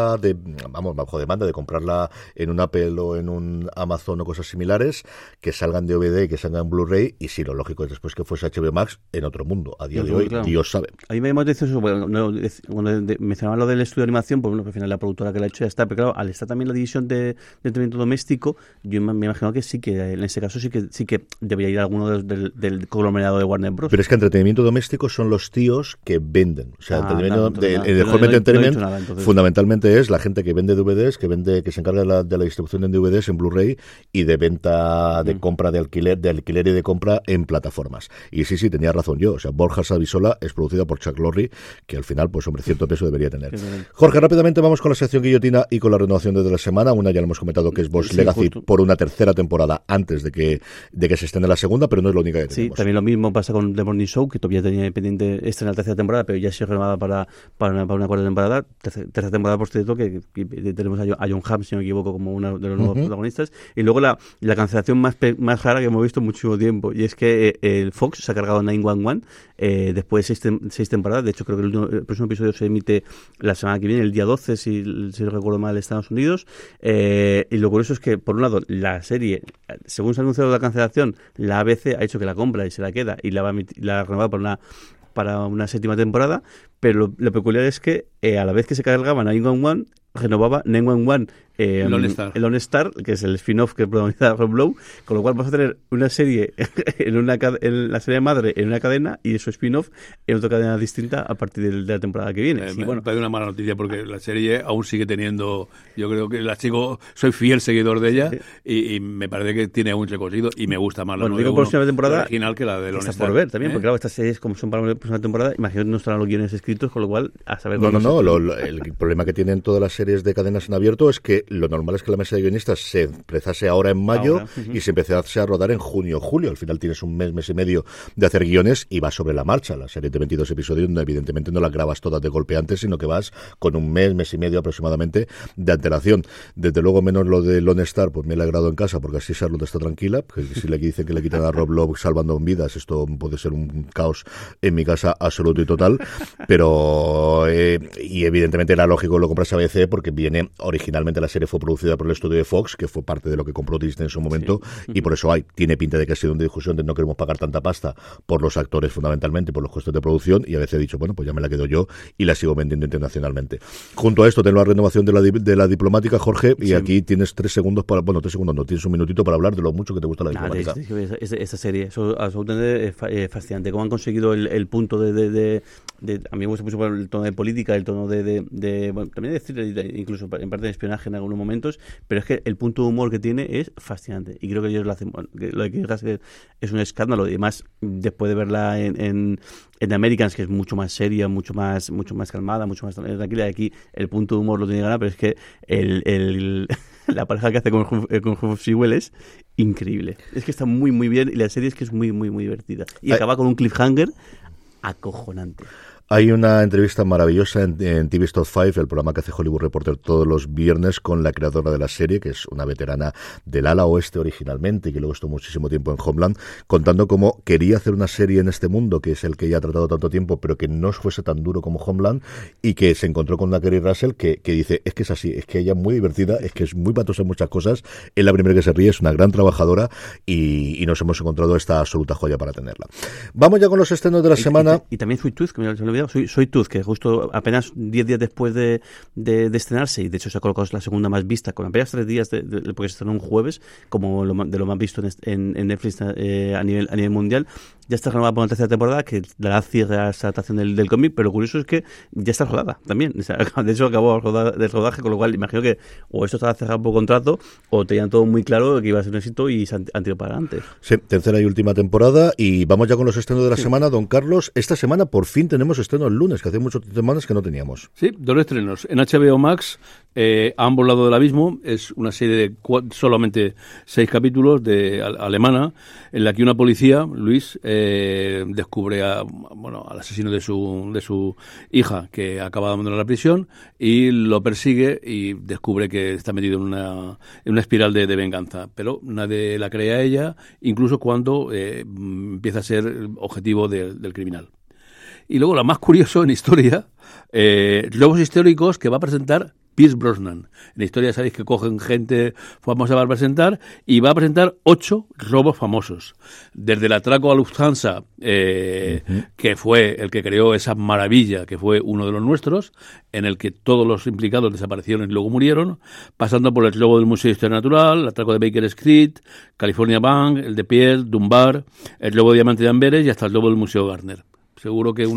bajo demanda de comprarla en un Apple o en un Amazon o cosas similares, que salgan de DVD y que salgan en Blu-ray, y sí, lo lógico es después que fuese HBO Max en otro mundo. A día de hoy, claro. Dios sabe. A mí me llamó la atención eso, cuando mencionaban lo del estudio de animación, pues bueno, al final la productora que la ha hecho ya está, pero claro, al estar también la división de entretenimiento doméstico, yo me imagino que sí, que en ese caso sí que debería ir alguno del conglomerado de Warner Bros. Pero es que entretenimiento doméstico son los tíos que venden, o sea, el home entertainment fundamentalmente es la gente que vende DVDs, que se encarga de la distribución de DVDs en Blu-ray y de venta, de compra, de alquiler y de compra en plataformas. Y sí, tenía razón yo. O sea, Borja Savisola es producida por Chuck Lorre, que al final, pues hombre, cierto peso debería tener. Jorge, rápidamente vamos con la sección guillotina y con la renovación de la semana. Una ya lo hemos comentado, que es Boss Legacy, por una tercera temporada antes de que se estrene la segunda, pero no es la única que tenemos. Sí, también lo mismo pasa con The Morning Show, que todavía tenía pendiente estrenar la tercera temporada, pero ya se ha renovada para una cuarta temporada. Tercera temporada, por cierto, que tenemos a John Hamm, si no me equivoco, como uno de los nuevos protagonistas. Y luego la cancelación más rara que hemos visto en muchísimo tiempo, y es que el Fox se ha cargado 911 después de 6 temporadas. De hecho, creo que el próximo episodio se emite la semana que viene, el día 12, si recuerdo mal, en Estados Unidos. Y lo curioso es que, por un lado, la serie, según se ha anunciado la cancelación, la ABC ha hecho que la compra y se la queda y la va a renovar para una séptima temporada, pero lo peculiar es que a la vez que se cargaba 911, renovaba 911 Lone Star, que es el spin-off que protagoniza Rob Lowe, con lo cual vamos a tener una serie en la serie madre en una cadena y su spin-off en otra cadena distinta a partir de la temporada que viene. Me parece una mala noticia porque la serie aún sigue teniendo, yo creo que soy fiel seguidor de ella, y me parece que tiene aún recorrido y me gusta más la próxima temporada original que la de Lone Star. Por ver también, porque claro, estas series como son para la próxima temporada, imagino que no estarán los guiones escritos, con lo cual a saber el problema que tienen todas las series series de cadenas en abierto es que lo normal es que la mesa de guionistas se empezase ahora en mayo y se empezase a rodar en junio o julio. Al final tienes un mes y medio de hacer guiones y vas sobre la marcha. La serie de 22 episodios evidentemente no las grabas todas de golpe antes, sino que vas con un mes y medio aproximadamente de antelación. Desde luego menos lo de Lone Star, pues me he alegrado en casa porque así Charlotte está tranquila, porque si le dicen que le quitan a Rob Lowe salvando vidas, esto puede ser un caos en mi casa absoluto y total, pero y evidentemente era lógico que lo comprase ABC porque viene originalmente la serie fue producida por el estudio de Fox, que fue parte de lo que compró Disney en su momento, y por eso tiene pinta de que ha sido una discusión de no queremos pagar tanta pasta por los actores fundamentalmente, por los costes de producción, y ABC ha dicho, bueno, pues ya me la quedo yo y la sigo vendiendo internacionalmente. Junto a esto tengo la renovación de la diplomática, Jorge, y aquí tienes 3 segundos para, bueno, 3 segundos no, tienes un minutito para hablar de lo mucho que te gusta la diplomática. Esta serie, eso absolutamente fascinante, cómo han conseguido el punto de a mí me gusta mucho el tono de política, el tono bueno, también de thriller, incluso en parte de espionaje en algunos momentos, pero es que el punto de humor que tiene es fascinante y creo que ellos lo hacen. Bueno, lo de Kirk Haskell es un escándalo y además después de verla en Americans, que es mucho más seria, mucho más calmada, mucho más tranquila, aquí el punto de humor lo tiene que ganar, pero es que la pareja que hace con Hugh Sewell es increíble. Es que está muy muy bien y la serie es que es muy muy muy divertida y acaba con un cliffhanger acojonante. Hay una entrevista maravillosa en TV Top 5, el programa que hace Hollywood Reporter todos los viernes, con la creadora de la serie, que es una veterana del ala oeste originalmente y que luego estuvo muchísimo tiempo en Homeland, contando cómo quería hacer una serie en este mundo, que es el que ella ha tratado tanto tiempo, pero que no fuese tan duro como Homeland, y que se encontró con una Kerry Russell que dice, es que es así, es que ella es muy divertida, es que es muy patosa en muchas cosas, es la primera que se ríe, es una gran trabajadora y nos hemos encontrado esta absoluta joya para tenerla. Vamos ya con los estrenos de la semana. Y también Sweet Tooth, que me lo he olvidado. Soy Tooth, que justo apenas 10 días después de estrenarse, y de hecho se ha colocado la segunda más vista, con apenas 3 días, porque se estrenó un jueves, como de lo más visto en Netflix a nivel mundial. Ya está renovada por una tercera temporada que dará cierre a esa adaptación del cómic, pero lo curioso es que ya está rodada también. O sea, de hecho acabó el rodaje, con lo cual imagino que o esto estaba cerrado por contrato o tenían todo muy claro que iba a ser un éxito y se han tirado para adelante. Sí, tercera y última temporada, y vamos ya con los estrenos de la semana. Don Carlos, esta semana por fin tenemos estreno el lunes, que hace muchas semanas que no teníamos. Sí, 2 estrenos. En HBO Max, a ambos lados del abismo, es una serie de solamente 6 capítulos alemana, en la que una policía, Luis, descubre al asesino de su hija, que acaba de abandonar la prisión, y lo persigue y descubre que está metido en una espiral de venganza, pero nadie la cree a ella, incluso cuando empieza a ser objetivo del criminal. Y luego, lo más curioso en historia, lobos históricos que va a presentar Pierce Brosnan. En la historia sabéis que cogen gente famosa para presentar, y va a presentar 8 robos famosos. Desde el atraco a Lufthansa, que fue el que creó esa maravilla, que fue uno de los nuestros, en el que todos los implicados desaparecieron y luego murieron, pasando por el robo del Museo de Historia Natural, el atraco de Baker Street, California Bank, el de Pierre, Dunbar, el robo de Diamante de Amberes y hasta el robo del Museo Gardner. Seguro que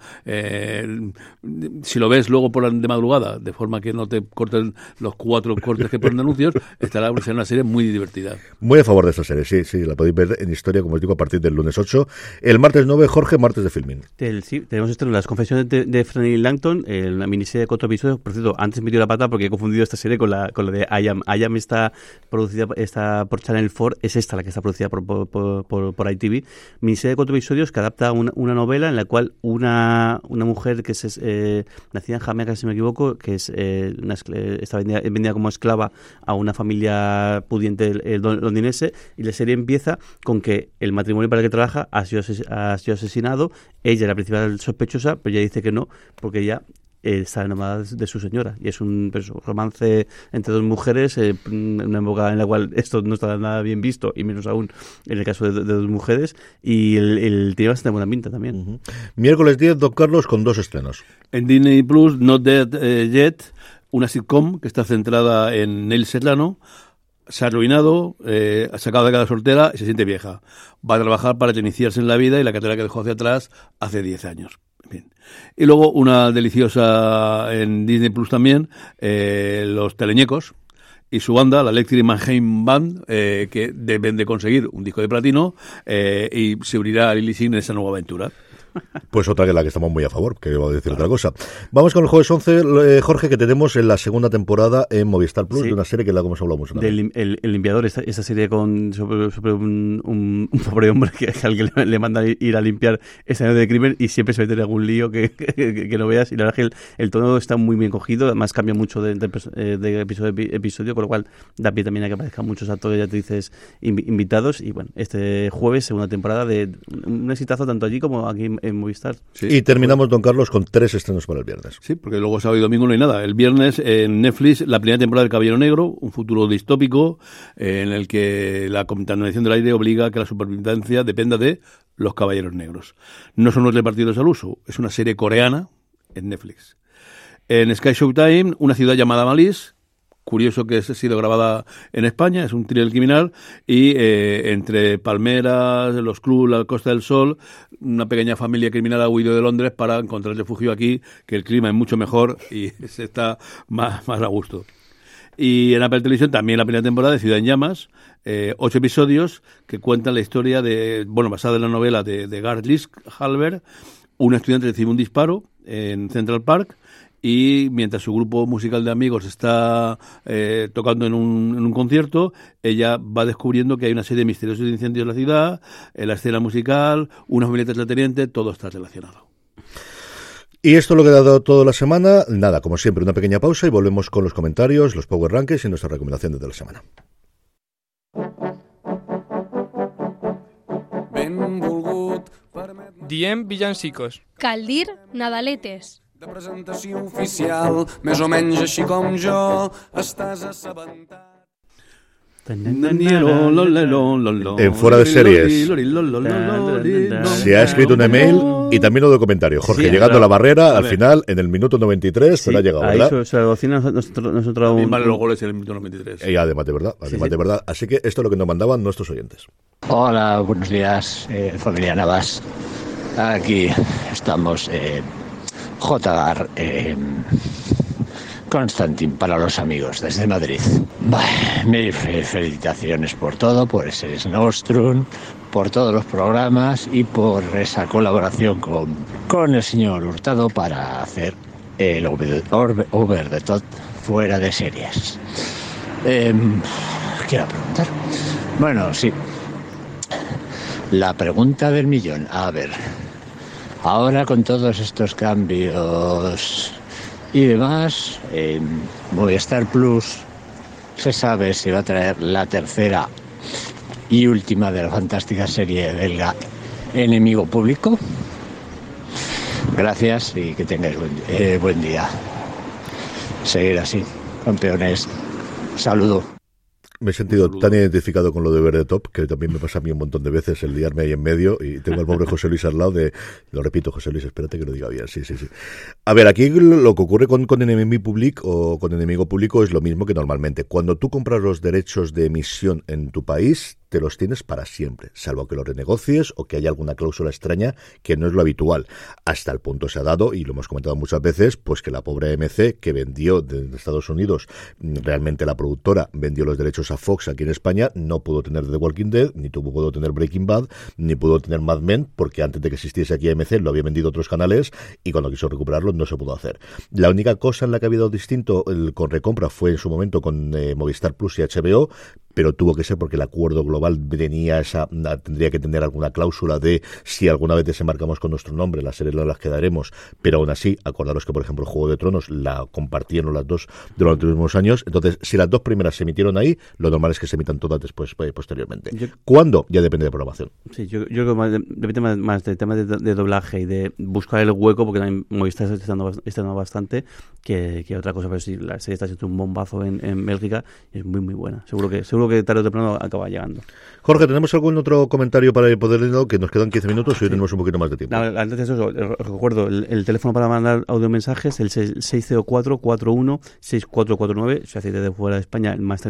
si lo ves luego de madrugada, de forma que no te corten los 4 cortes que ponen anuncios, será una serie muy divertida. Muy a favor de esta serie, sí, la podéis ver en historia, como os digo, a partir del lunes 8. El martes 9, Jorge, martes de filming. Sí, tenemos Las confesiones de Franny Langton, una miniserie de 4 episodios. Por cierto, antes me dio la pata porque he confundido esta serie con la de I Am. I Am está por Channel 4, es esta la que está producida por ITV. Miniserie de 4 episodios que adapta una novela en la cual una mujer que es nacida en Jamaica, si me equivoco, que es está vendida como esclava a una familia pudiente londinense, y la serie empieza con que el matrimonio para el que trabaja ha sido asesinado. Ella es la principal sospechosa, pero ella dice que no, porque ella está enamorada de su señora, y es un romance entre 2 mujeres, una época en la cual esto no está nada bien visto, y menos aún en el caso de 2 mujeres, y tiene bastante buena pinta también. Uh-huh. Miércoles 10, Don Carlos, con 2 estrenos. En Disney Plus, Not Dead Yet, una sitcom que está centrada en Neil Serrano. Se ha arruinado, ha sacado de cada soltera y se siente vieja. Va a trabajar para iniciarse en la vida y la carrera que dejó hacia atrás hace 10 años. Bien. Y luego una deliciosa en Disney Plus también, Los Teleñecos y su banda, la Electric Manheim Band, que deben de conseguir un disco de platino, y se unirá a Lily Singh en esa nueva aventura. Pues otra que la que estamos muy a favor, que iba a decir otra cosa. Vamos con el jueves 11, Jorge, que tenemos en la segunda temporada en Movistar Plus, de una serie que la hemos hablado mucho. El limpiador, esta serie sobre un pobre hombre que alguien le manda ir a limpiar escenario de crimen y siempre se mete en algún lío que no veas. Y la verdad es que el tono está muy bien cogido, además cambia mucho de episodio a episodio, con lo cual da pie también a que aparezcan muchos actores y actrices invitados. Y bueno, este jueves, segunda temporada, de un exitazo tanto allí como aquí en Movistar. Sí. Y terminamos, don Carlos, con 3 estrenos para el viernes. Sí, porque luego sábado y domingo no hay nada. El viernes en Netflix, la primera temporada del Caballero Negro, un futuro distópico en el que la contaminación del aire obliga a que la supervivencia dependa de los caballeros negros. No son los repartidos al uso, es una serie coreana en Netflix. En Sky Showtime, una ciudad llamada Malice, curioso que ha sido grabada en España, es un thriller criminal, y entre palmeras, los clubs, la Costa del Sol, una pequeña familia criminal ha huido de Londres para encontrar refugio aquí, que el clima es mucho mejor y se está más a gusto. Y en Apple Televisión también la primera temporada de Ciudad en Llamas, 8 episodios que cuentan la historia basada en la novela de Garth Halber, un estudiante recibe un disparo en Central Park y mientras su grupo musical de amigos está tocando en un concierto, ella va descubriendo que hay una serie de misteriosos incendios en la ciudad, en la escena musical, una familia terrateniente, todo está relacionado. Y esto es lo que ha dado toda la semana. Nada, como siempre, una pequeña pausa y volvemos con los comentarios, los Power Rankings y nuestras recomendaciones de la semana. Diem villancicos. Cal dir Nadaletes. De presentació oficial, més o menys així com jo, estàs assabentat. En Fuera de Series se ha escrito un email y también un comentario. Jorge, llegando a la barrera, al final, en el minuto 93, se lo ha llegado, ¿verdad? Ahí se agocina nosotros vale los goles en el minuto 93. Y además de verdad, de verdad. Así que esto es lo que nos mandaban nuestros oyentes. Hola, buenos días, familia Navas. Aquí estamos, J.R. Constantin para los amigos desde Madrid. Mis felicitaciones por todo, por Series Nostrum, por todos los programas y por esa colaboración con el señor Hurtado para hacer el Over the Top Fuera de Series. Quiero preguntar. Bueno, sí. La pregunta del millón. A ver, ahora con todos estos cambios y demás, Movistar Plus se sabe si va a traer la tercera y última de la fantástica serie belga Enemigo Público. Gracias y que tengáis buen día. Seguir así, campeones. Saludo. Me he sentido tan identificado con lo de Over the Top, que también me pasa a mí un montón de veces el liarme ahí en medio, y tengo al pobre José Luis al lado lo repito, José Luis, espérate que lo diga bien, sí. A ver, aquí lo que ocurre con Enemigo Público es lo mismo que normalmente. Cuando tú compras los derechos de emisión en tu país, te los tienes para siempre, salvo que lo renegocies o que haya alguna cláusula extraña que no es lo habitual. Hasta el punto se ha dado, y lo hemos comentado muchas veces, pues que la pobre AMC, que vendió de Estados Unidos, realmente la productora vendió los derechos a Fox aquí en España, no pudo tener The Walking Dead, ni pudo tener Breaking Bad, ni pudo tener Mad Men, porque antes de que existiese aquí AMC lo había vendido a otros canales, y cuando quiso recuperarlo no se pudo hacer. La única cosa en la que ha habido distinto con recompra fue en su momento con Movistar Plus y HBO, pero tuvo que ser porque el acuerdo global tendría que tener alguna cláusula de si alguna vez desembarcamos con nuestro nombre, las series las quedaremos, pero aún así, acordaros que por ejemplo Juego de Tronos la compartieron las dos durante los últimos años, entonces si las dos primeras se emitieron ahí, lo normal es que se emitan todas después posteriormente. ¿Cuándo? Ya depende de programación. Sí, yo creo que depende más del tema de doblaje y de buscar el hueco, porque también Movistar está estando bastante que otra cosa, pero sí, la serie está haciendo un bombazo en Bélgica y es muy muy buena. Seguro que tarde o temprano acaba llegando. Jorge, ¿tenemos algún otro comentario para poder leerlo? Que nos quedan 15 minutos y hoy tenemos un poquito más de tiempo. Antes de eso, recuerdo el teléfono para mandar audiomensajes, el 604-41-6449, si hacéis desde fuera de España, el más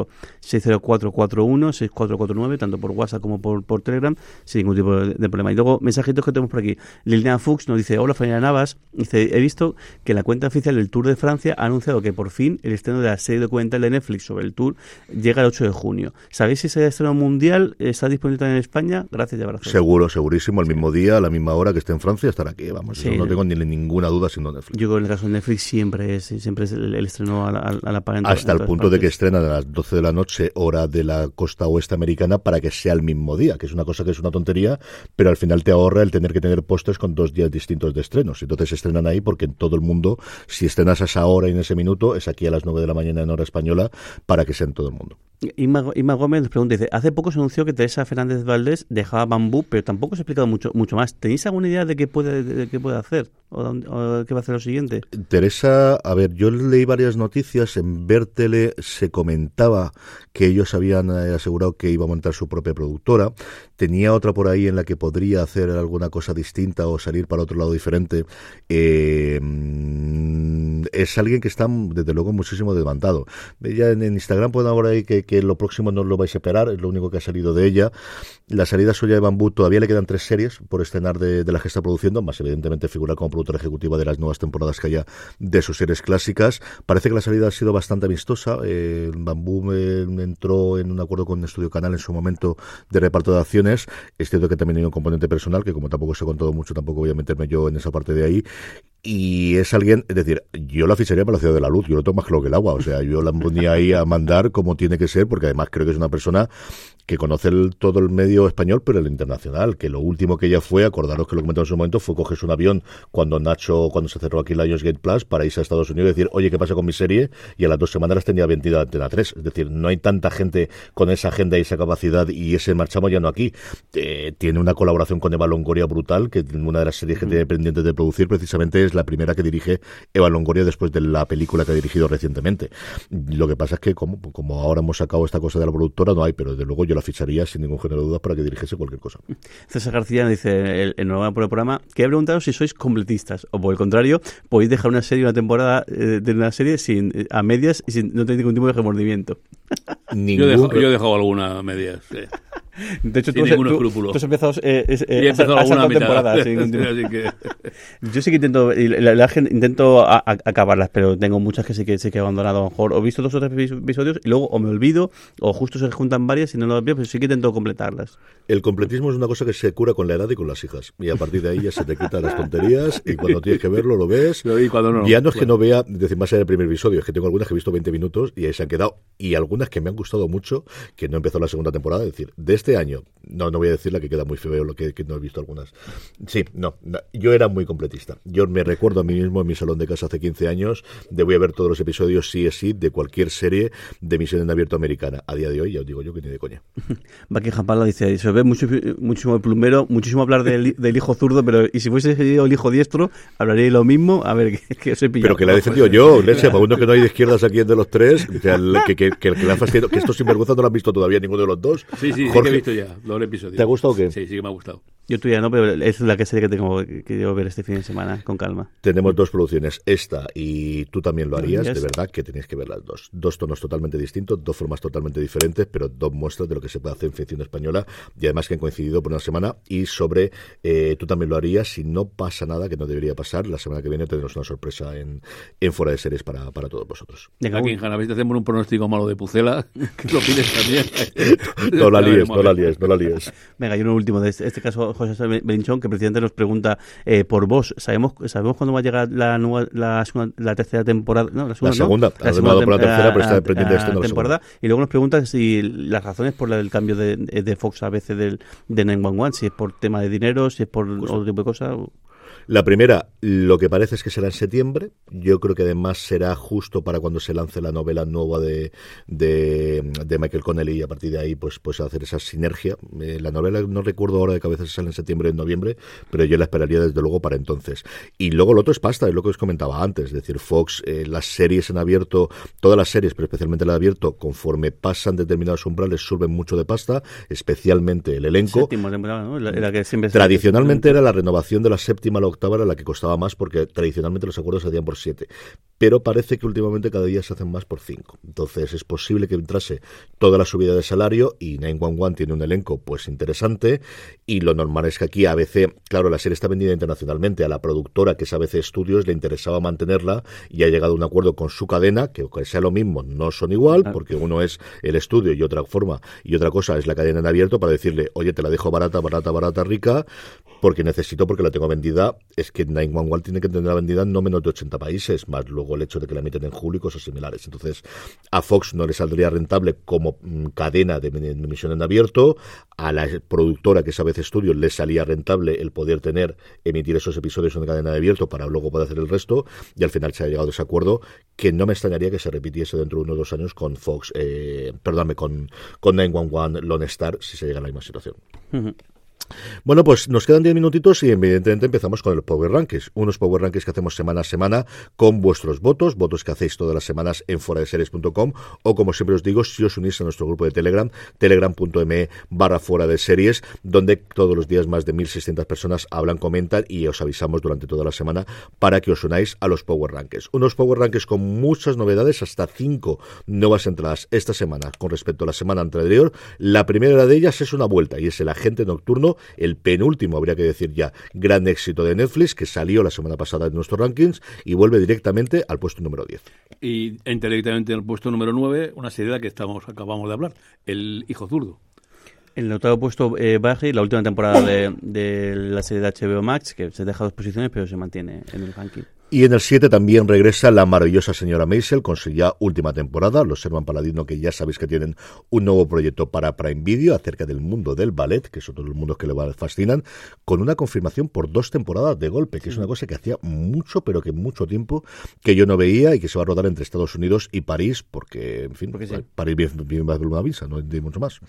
34-604-41-6449, tanto por WhatsApp como por Telegram, sin ningún tipo de problema. Y luego, mensajitos que tenemos por aquí. Liliana Fuchs nos dice: hola, familia Navas. Dice: he visto que la cuenta oficial del Tour de Francia ha anunciado que por fin el estreno de la serie documental de Netflix sobre el Tour llega el 8 de junio. ¿Sabéis si ese estreno estreno mundial, está disponible también en España, gracias y abrazos. Seguro, segurísimo, el mismo día, a la misma hora que esté en Francia, estará aquí, vamos, Sí. eso no tengo ninguna duda siendo Netflix. Yo creo que en el caso de Netflix siempre es el estreno a la par. Hasta el punto de que estrenan a las 12 de la noche, hora de la costa oeste americana, para que sea el mismo día, que es una cosa que es una tontería, pero al final te ahorra el tener que tener postes con 2 días distintos de estrenos. Entonces estrenan ahí porque en todo el mundo, si estrenas a esa hora y en ese minuto, es aquí a las 9 de la mañana en hora española, para que sea en todo el mundo. Ima Gómez nos pregunta, dice, hace poco se anunció que Teresa Fernández Valdés dejaba Bambú, pero tampoco se ha explicado mucho más. ¿Tenéis alguna idea de qué puede hacer? ¿O qué va a hacer lo siguiente? Teresa, a ver, yo leí varias noticias, en Vertele se comentaba que ellos habían asegurado que iba a montar su propia productora, tenía otra por ahí en la que podría hacer alguna cosa distinta o salir para otro lado diferente. Es alguien que está, desde luego, muchísimo demandado. Ella en Instagram pueden ahora ahí que lo próximo no lo vais a esperar, es lo único que ha salido de ella. La salida suya de Bambú, todavía le quedan 3 series por estrenar de las que está produciendo, más evidentemente figurar como productora ejecutiva de las nuevas temporadas que haya de sus series clásicas. Parece que la salida ha sido bastante amistosa. Bambú entró en un acuerdo con Estudio Canal en su momento de reparto de acciones. Es cierto que también hay un componente personal, que como tampoco se ha contado mucho, tampoco voy a meterme yo en esa parte de ahí. Y es alguien, es decir, yo la ficharía para la Ciudad de la Luz, yo lo tomo más claro que el agua, o sea, yo la ponía ahí a mandar como tiene que ser, porque además creo que es una persona que conoce todo el medio español, pero el internacional, que lo último que ella fue, acordaros que lo comentamos en su momento, fue cogerse un avión cuando se cerró aquí Lionsgate Plus para irse a Estados Unidos y decir, oye, ¿qué pasa con mi serie? Y a las 2 semanas las tenía vendida a Antena 3, es decir, no hay tanta gente con esa agenda y esa capacidad y ese marchamos ya no aquí. Tiene una colaboración con Eva Longoria brutal, que una de las series que tiene pendientes de producir precisamente es la primera que dirige Eva Longoria después de la película que ha dirigido recientemente. Lo que pasa es que como ahora hemos sacado esta cosa de la productora, no hay, pero desde luego yo la ficharía sin ningún género de dudas para que dirigiese cualquier cosa. César García dice, enhorabuena por el programa, quería preguntaros si sois completistas o por el contrario, podéis dejar una serie, una temporada de una serie a medias y no tenéis ningún tipo de remordimiento. Yo he dejado alguna a medias, sí. De hecho, sin ningún escrúpulo. Tú has empezado a alguna temporada. Yo sí que intento acabarlas, pero tengo muchas que sí que he abandonado. A lo mejor he visto 2 o 3 episodios y luego o me olvido o justo se juntan varias y no lo veo, pero sí que intento completarlas. El completismo es una cosa que se cura con la edad y con las hijas. Y a partir de ahí ya se te quitan las tonterías y cuando tienes que verlo, lo ves. Y cuando no. Ya no es que no vea, decir, más allá del primer episodio, es que tengo algunas que he visto 20 minutos y ahí se han quedado. Y algunas que me han gustado mucho, que no empezó la segunda temporada, es decir, de este año, no voy a decir la que queda muy feo, lo que no he visto algunas. Sí, no, yo era muy completista. Yo me recuerdo a mí mismo en mi salón de casa hace 15 años, de voy a ver todos los episodios sí es sí, de cualquier serie de Misión en Abierto americana. A día de hoy, ya os digo yo que ni de coña. Baki Japala dice, se ve muchísimo el plumero, muchísimo hablar del hijo zurdo, pero y si fuese el hijo diestro, hablaría lo mismo, a ver, que os he pillado. Pero que la he defendido yo, Lesia, para uno que no hay de izquierdas aquí entre los 3, o sea, que le ha fastidiado, que estos sinvergüenza no lo han visto todavía ninguno de los 2. Sí, Jorge, que he visto ya, doble episodio. ¿Te ha gustado o qué? Sí, que me ha gustado. Yo tuya no, pero es la serie que tengo que ver este fin de semana, con calma. Tenemos 2 producciones, esta y tú también lo harías, de verdad que tenéis que ver las 2. 2 tonos totalmente distintos, 2 formas totalmente diferentes, pero 2 muestras de lo que se puede hacer en ficción española y además que han coincidido por una semana y sobre tú también lo harías, si no pasa nada que no debería pasar, la semana que viene tendremos una sorpresa en Fuera de Series para todos vosotros. Aquí en Hanavista hacemos un pronóstico malo de Pucela, que lo pides también. No la líes. Venga, y uno último de este caso, José Belinchón, que precisamente nos pregunta por vos, ¿sabemos cuándo va a llegar la tercera temporada? No, la segunda por la tercera, pero está pendiente de esta temporada. Y luego nos pregunta si las razones por el cambio de Fox a veces de 911, si es por tema de dinero, si es por otro tipo de cosas. La primera, lo que parece es que será en septiembre. Yo creo que además será justo para cuando se lance la novela nueva de Michael Connelly y a partir de ahí pues hacer esa sinergia. La novela no recuerdo ahora de cabeza si sale en septiembre o en noviembre, pero yo la esperaría desde luego para entonces. Y luego lo otro es pasta, es lo que os comentaba antes. Es decir, Fox, las series en abierto, todas las series, pero especialmente la de abierto, conforme pasan determinados umbrales, suben mucho de pasta, especialmente el elenco. Séptima temporada, ¿no? Era que siempre tradicionalmente era la renovación de la séptima séptima a la octava era la que costaba más, porque tradicionalmente los acuerdos se hacían por 7. Pero parece que últimamente cada día se hacen más por 5. Entonces es posible que entrase toda la subida de salario, y 911 tiene un elenco pues interesante, y lo normal es que aquí ABC, claro, la serie está vendida internacionalmente, a la productora, que es ABC Studios, le interesaba mantenerla, y ha llegado a un acuerdo con su cadena, que aunque sea lo mismo, no son igual, porque uno es el estudio y otra forma, y otra cosa es la cadena en abierto, para decirle, oye, te la dejo barata, rica, porque la tengo vendida. Es que 911 tiene que tenerla vendida en no menos de 80 países, más luego el hecho de que la meten en Hulu y cosas similares. Entonces, a Fox no le saldría rentable como cadena de emisión en abierto, a la productora, que es ABC Studios, le salía rentable el poder emitir esos episodios en cadena de abierto para luego poder hacer el resto, y al final se ha llegado a ese acuerdo, que no me extrañaría que se repitiese dentro de 1 o 2 años con Fox, con 911 Lone Star, si se llega a la misma situación. Bueno, pues nos quedan 10 minutitos y evidentemente empezamos con los Power Rankings. Unos Power Rankings que hacemos semana a semana con vuestros votos que hacéis todas las semanas en fueradeseries.com, o como siempre os digo, si os unís a nuestro grupo de Telegram, telegram.me/fueradeseries, donde todos los días más de 1.600 personas hablan, comentan, y os avisamos durante toda la semana para que os unáis a los Power Rankings. Unos Power Rankings con muchas novedades, hasta 5 nuevas entradas esta semana con respecto a la semana anterior. La primera de ellas es una vuelta, y es El Agente Nocturno, el penúltimo, habría que decir ya, gran éxito de Netflix, que salió la semana pasada en nuestros rankings y vuelve directamente al puesto número 10. Y entra directamente en el puesto número 9, una serie de la que acabamos de hablar, El Hijo Zurdo. En el octavo puesto, Barry, la última temporada de la serie de HBO Max, que se deja 2 posiciones, pero se mantiene en el ranking. Y en el 7 también regresa La Maravillosa Señora Maisel con su ya última temporada. Los Sherman Paladino, que ya sabéis que tienen un nuevo proyecto para Prime Video acerca del mundo del ballet, que son todos los mundos que le fascinan, con una confirmación por 2 temporadas de golpe, que es una cosa que hacía mucho, pero que mucho tiempo que yo no veía, y que se va a rodar entre Estados Unidos y París, porque, en fin, sí. París bien va a hacer una visa, no hay mucho más.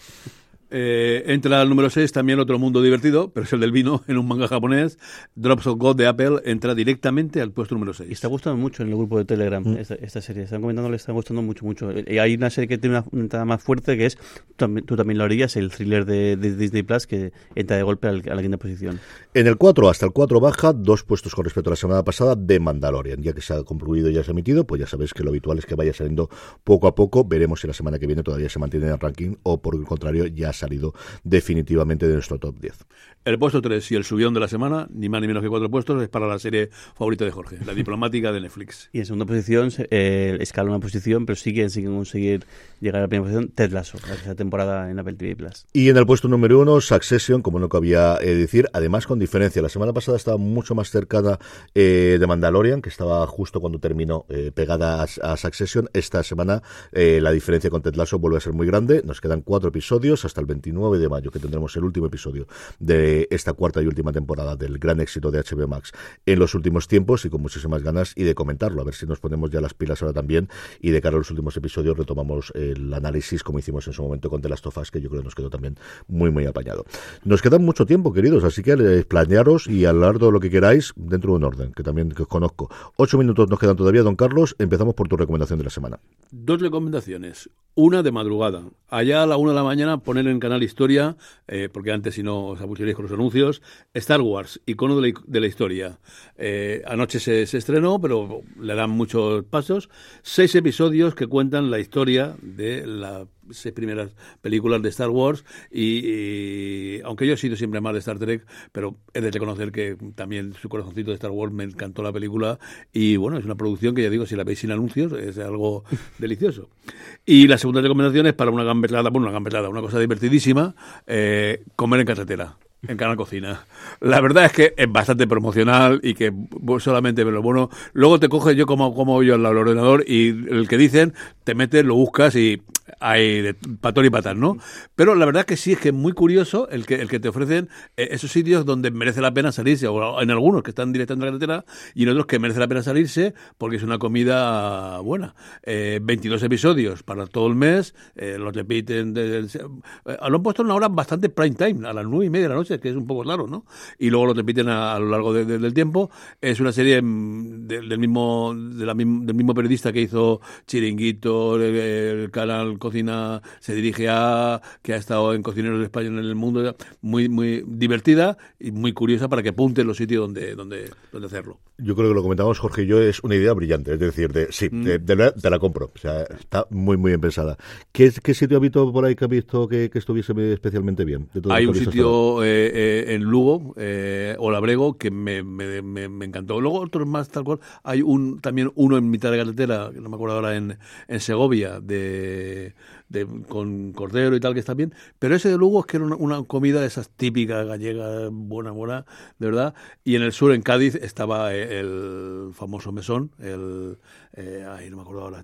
Entra al número 6 también otro mundo divertido, pero es el del vino, en un manga japonés. Drops of God de Apple entra directamente al puesto número 6. Y está gustando mucho en el grupo de Telegram esta serie. Están comentando, le está gustando mucho. Y hay una serie que tiene una entrada más fuerte, que es, tú también lo harías, el thriller de Disney Plus, que entra de golpe a la quinta posición. En el 4, hasta el 4 baja 2 puestos con respecto a la semana pasada de Mandalorian. Ya que se ha concluido y ya se ha emitido, pues ya sabéis que lo habitual es que vaya saliendo poco a poco. Veremos si la semana que viene todavía se mantiene en el ranking, o por el contrario ya salido definitivamente de nuestro top 10. El puesto 3 y el subión de la semana, ni más ni menos que 4 puestos, es para la serie favorita de Jorge, La Diplomática de Netflix. Y en segunda posición, escala una posición, pero siguen conseguir llegar a la primera posición, Ted Lasso, la tercera temporada en Apple TV Plus. Y en el puesto número 1, Succession, como no cabía decir, además con diferencia. La semana pasada estaba mucho más cercana de Mandalorian, que estaba justo cuando terminó pegada a Succession. Esta semana la diferencia con Ted Lasso vuelve a ser muy grande. Nos quedan 4 episodios hasta el 29 de mayo, que tendremos el último episodio de esta cuarta y última temporada del gran éxito de HBO Max en los últimos tiempos, y con muchísimas ganas y de comentarlo, a ver si nos ponemos ya las pilas ahora también, y de cara a los últimos episodios retomamos el análisis como hicimos en su momento con The Last of Us, que yo creo que nos quedó también muy apañado. Nos queda mucho tiempo, queridos, así que planearos y hablar de lo que queráis dentro de un orden, que también que os conozco. 8 minutos nos quedan todavía, don Carlos. Empezamos por tu recomendación de la semana. 2 recomendaciones. Una de madrugada. Allá a la 1 de la mañana poner en Canal Historia, porque antes si no os abusaréis con los anuncios, Star Wars, icono de la historia. Anoche se estrenó, pero le dan muchos pasos. 6 episodios que cuentan la historia de las 6 primeras películas de Star Wars, y aunque yo he sido siempre más de Star Trek, pero he de reconocer que también su corazoncito de Star Wars me encantó la película, y bueno, es una producción que ya digo, si la veis sin anuncios, es algo delicioso. Y la segunda recomendación es para una gamberlada, una cosa divertidísima, comer en carretera. En Canal Cocina. La verdad es que es bastante promocional y que solamente ve lo bueno. Luego te coges, yo como yo al ordenador, y el que dicen, te metes, lo buscas y hay de patón y patas, ¿no? Pero la verdad que sí, es que es muy curioso el que te ofrecen esos sitios donde merece la pena salirse, o en algunos que están directamente en la carretera, y en otros que merece la pena salirse porque es una comida buena. 22 episodios para todo el mes, los repiten. Lo han puesto en una hora bastante prime time, a las 9:30 de la noche. sé, que es un poco raro, ¿no? Y luego lo repiten a lo largo del tiempo. Es una serie del mismo periodista que hizo Chiringuito, el canal Cocina se dirige a, que ha estado en Cocineros de España en el mundo, muy muy divertida y muy curiosa para que apunte en los sitios donde hacerlo. Yo creo que lo comentamos Jorge y yo, es una idea brillante, es decir, te la compro, o sea, está muy muy bien pensada. ¿Qué sitio ha visto por ahí que ha visto que estuviese especialmente bien? Hay un sitio en Lugo, Olabrego, que me encantó. Luego otros más tal cual. Hay también uno en mitad de carretera, que no me acuerdo ahora, en Segovia, con cordero y tal, que está bien. Pero ese de Lugo es que era una comida de esas típicas gallegas, buena, de verdad. Y en el sur, en Cádiz, estaba el famoso mesón, no me acuerdo ahora,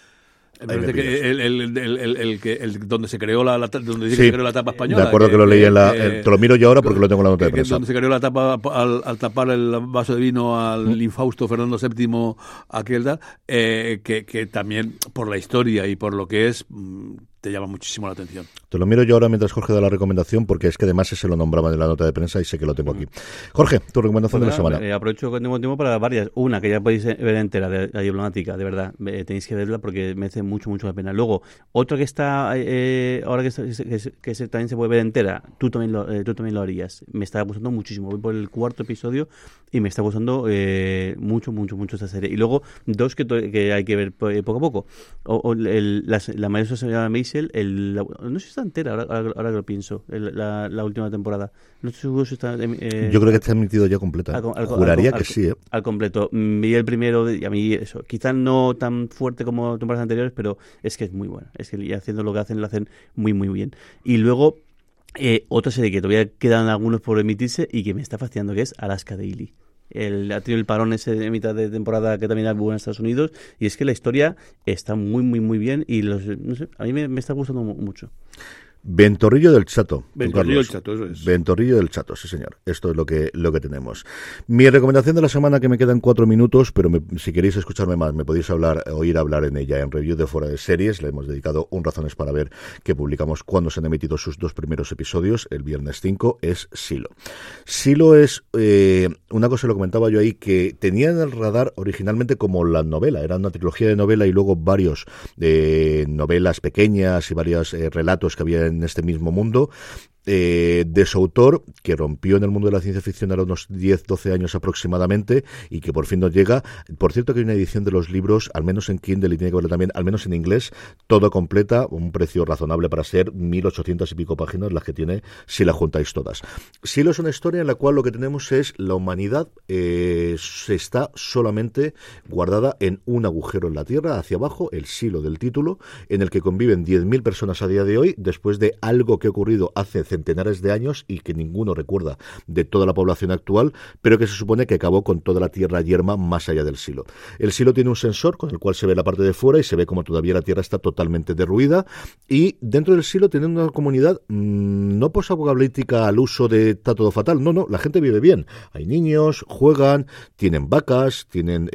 donde se creó donde se creó la tapa española. De acuerdo, que lo leí te lo miro yo ahora porque lo tengo en la nota de prensa. Donde se creó la tapa al tapar el vaso de vino al infausto Fernando VII, aquel tal, que también por la historia y por lo que es, te llama muchísimo la atención. Te lo miro yo ahora mientras Jorge da la recomendación, porque es que además se lo nombraba en la nota de prensa y sé que lo tengo aquí. Jorge, tu recomendación de la semana. Aprovecho que tengo tiempo para varias. Una, que ya podéis ver entera, de la diplomática, de verdad. Tenéis que verla porque merece mucho la pena. Luego, otra que está, ahora que también se puede ver entera, tú también lo harías. Me está gustando muchísimo. Voy por el 4º episodio y me está gustando mucho esta serie. Y luego, dos que hay que ver poco a poco. La mayoría se llama Maisel, no sé si está entera, ahora que lo pienso, la última temporada. No estoy seguro si está... yo creo que está emitido ya completa. Juraría que sí, al completo. Vi el primero y a mí eso, quizás no tan fuerte como temporadas anteriores, pero es que es muy buena. Es que haciendo lo que hacen, lo hacen muy bien. Y luego, otra serie que todavía quedan algunos por emitirse y que me está fascinando, que es Alaska Daily. Ha tenido el parón ese de mitad de temporada que también hubo en Estados Unidos, y es que la historia está muy bien y no sé, a mí me está gustando mucho. Ventorrillo del Chato. Ventorrillo del Chato, eso es. Ventorrillo del Chato, sí señor. Esto es lo que tenemos. Mi recomendación de la semana, que me quedan 4 minutos, pero si queréis escucharme más, me podéis oír hablar en ella, en Review de Fuera de Series. Le hemos dedicado un Razones para Ver, que publicamos cuando se han emitido sus 2 primeros episodios, el viernes 5, es Silo. Silo es una cosa, lo comentaba yo ahí, que tenía en el radar originalmente como la novela. Era una trilogía de novela y luego varios novelas pequeñas y varios relatos que había en este mismo mundo. De su autor, que rompió en el mundo de la ciencia ficción a unos 10-12 años aproximadamente, y que por fin nos llega. Por cierto, que hay una edición de los libros, al menos en Kindle, y tiene que verlo también, al menos en inglés, toda completa, un precio razonable para ser 1.800 y pico páginas las que tiene, si la juntáis todas. Silo es una historia en la cual lo que tenemos es la humanidad se está solamente guardada en un agujero en la Tierra, hacia abajo, el silo del título, en el que conviven 10.000 personas a día de hoy, después de algo que ha ocurrido hace centenares de años y que ninguno recuerda de toda la población actual, pero que se supone que acabó con toda la tierra yerma más allá del silo. El silo tiene un sensor con el cual se ve la parte de fuera y se ve como todavía la tierra está totalmente derruida, y dentro del silo tienen una comunidad no posapocalíptica al uso de está todo fatal, no, la gente vive bien. Hay niños, juegan, tienen vacas, tienen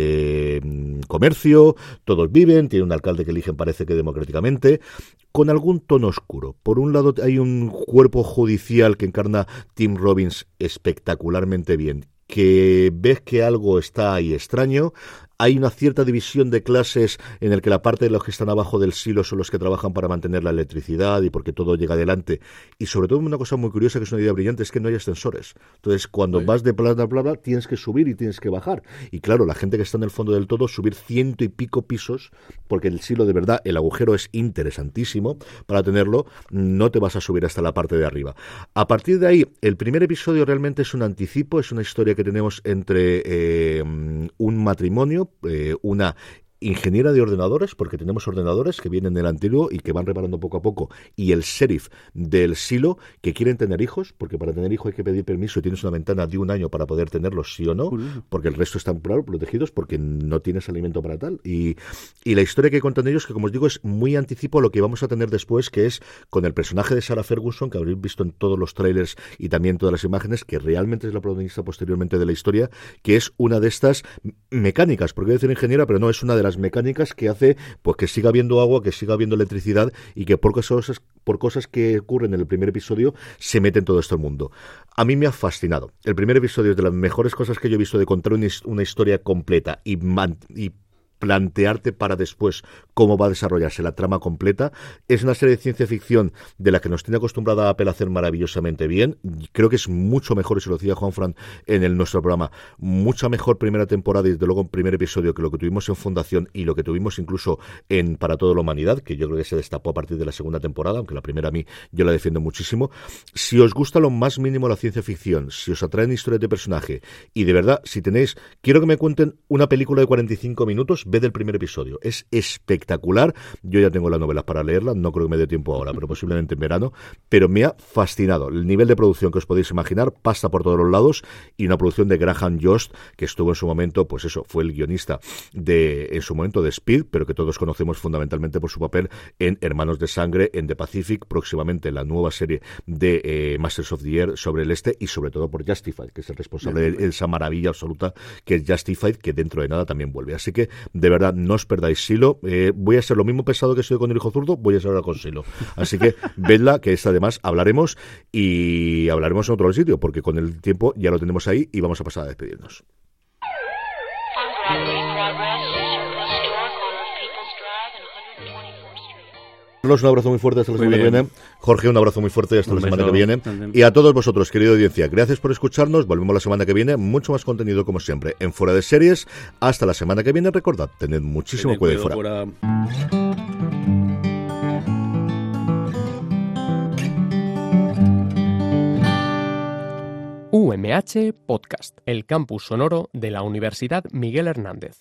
comercio, todos viven, tienen un alcalde que eligen, parece que democráticamente, con algún tono oscuro. Por un lado hay un cuerpo judicial que encarna Tim Robbins espectacularmente bien, que ves que algo está ahí extraño. Hay una cierta división de clases en el que la parte de los que están abajo del silo son los que trabajan para mantener la electricidad y porque todo llega adelante. Y sobre todo una cosa muy curiosa, que es una idea brillante, es que no hay ascensores. Entonces, cuando vas de bla, bla, bla, tienes que subir y tienes que bajar. Y claro, la gente que está en el fondo del todo, subir 100 y pico pisos, porque el silo, de verdad, el agujero es interesantísimo para tenerlo, no te vas a subir hasta la parte de arriba. A partir de ahí, el primer episodio realmente es un anticipo, es una historia que tenemos entre un matrimonio, una ingeniera de ordenadores, porque tenemos ordenadores que vienen del antiguo y que van reparando poco a poco, y el sheriff del silo, que quieren tener hijos, porque para tener hijos hay que pedir permiso y tienes una ventana de 1 año para poder tenerlos, sí o no, porque el resto están protegidos porque no tienes alimento para tal. Y la historia que cuentan ellos, que como os digo, es muy anticipo a lo que vamos a tener después, que es con el personaje de Sarah Ferguson, que habréis visto en todos los trailers y también todas las imágenes, que realmente es la protagonista posteriormente de la historia, que es una de estas mecánicas, porque voy a decir ingeniera, pero no, es una de las mecánicas que hace pues que siga habiendo agua, que siga habiendo electricidad y que por cosas que ocurren en el primer episodio se mete en todo esto el mundo. A mí me ha fascinado. El primer episodio es de las mejores cosas que yo he visto de contar una historia completa y plantearte para después cómo va a desarrollarse la trama completa. Es una serie de ciencia ficción de la que nos tiene acostumbrada Apple a hacer maravillosamente bien. Creo que es mucho mejor, y se lo decía Juanfran en nuestro programa, mucha mejor primera temporada y desde luego primer episodio que lo que tuvimos en Fundación y lo que tuvimos incluso en Para toda la humanidad, que yo creo que se destapó a partir de la segunda temporada, aunque la primera a mí yo la defiendo muchísimo. Si os gusta lo más mínimo la ciencia ficción, si os atraen historias de personaje y de verdad, si tenéis, quiero que me cuenten una película de 45 minutos, ved el primer episodio. Es espectacular. Yo ya tengo las novelas para leerlas, no creo que me dé tiempo ahora, pero posiblemente en verano, pero me ha fascinado. El nivel de producción que os podéis imaginar pasa por todos los lados y una producción de Graham Yost, que estuvo en su momento, pues eso, fue el guionista en su momento de Speed, pero que todos conocemos fundamentalmente por su papel en Hermanos de Sangre, en The Pacific, próximamente la nueva serie de Masters of the Air sobre el este y sobre todo por Justified, que es el responsable de esa maravilla absoluta que es Justified, que dentro de nada también vuelve. Así que, de verdad, no os perdáis Silo. Voy a ser lo mismo pesado que he sido con el hijo zurdo, voy a ser ahora con Silo. Así que vedla, que esta además hablaremos y hablaremos en otro sitio, porque con el tiempo ya lo tenemos ahí y vamos a pasar a despedirnos. Carlos, un abrazo muy fuerte hasta la semana que viene. Jorge, un abrazo muy fuerte hasta la semana que viene. Y a todos vosotros, querida audiencia, gracias por escucharnos. Volvemos la semana que viene. Mucho más contenido, como siempre, en Fuera de Series. Hasta la semana que viene. Recordad, tened muchísimo cuidado fuera. UMH Podcast, el campus sonoro de la Universidad Miguel Hernández.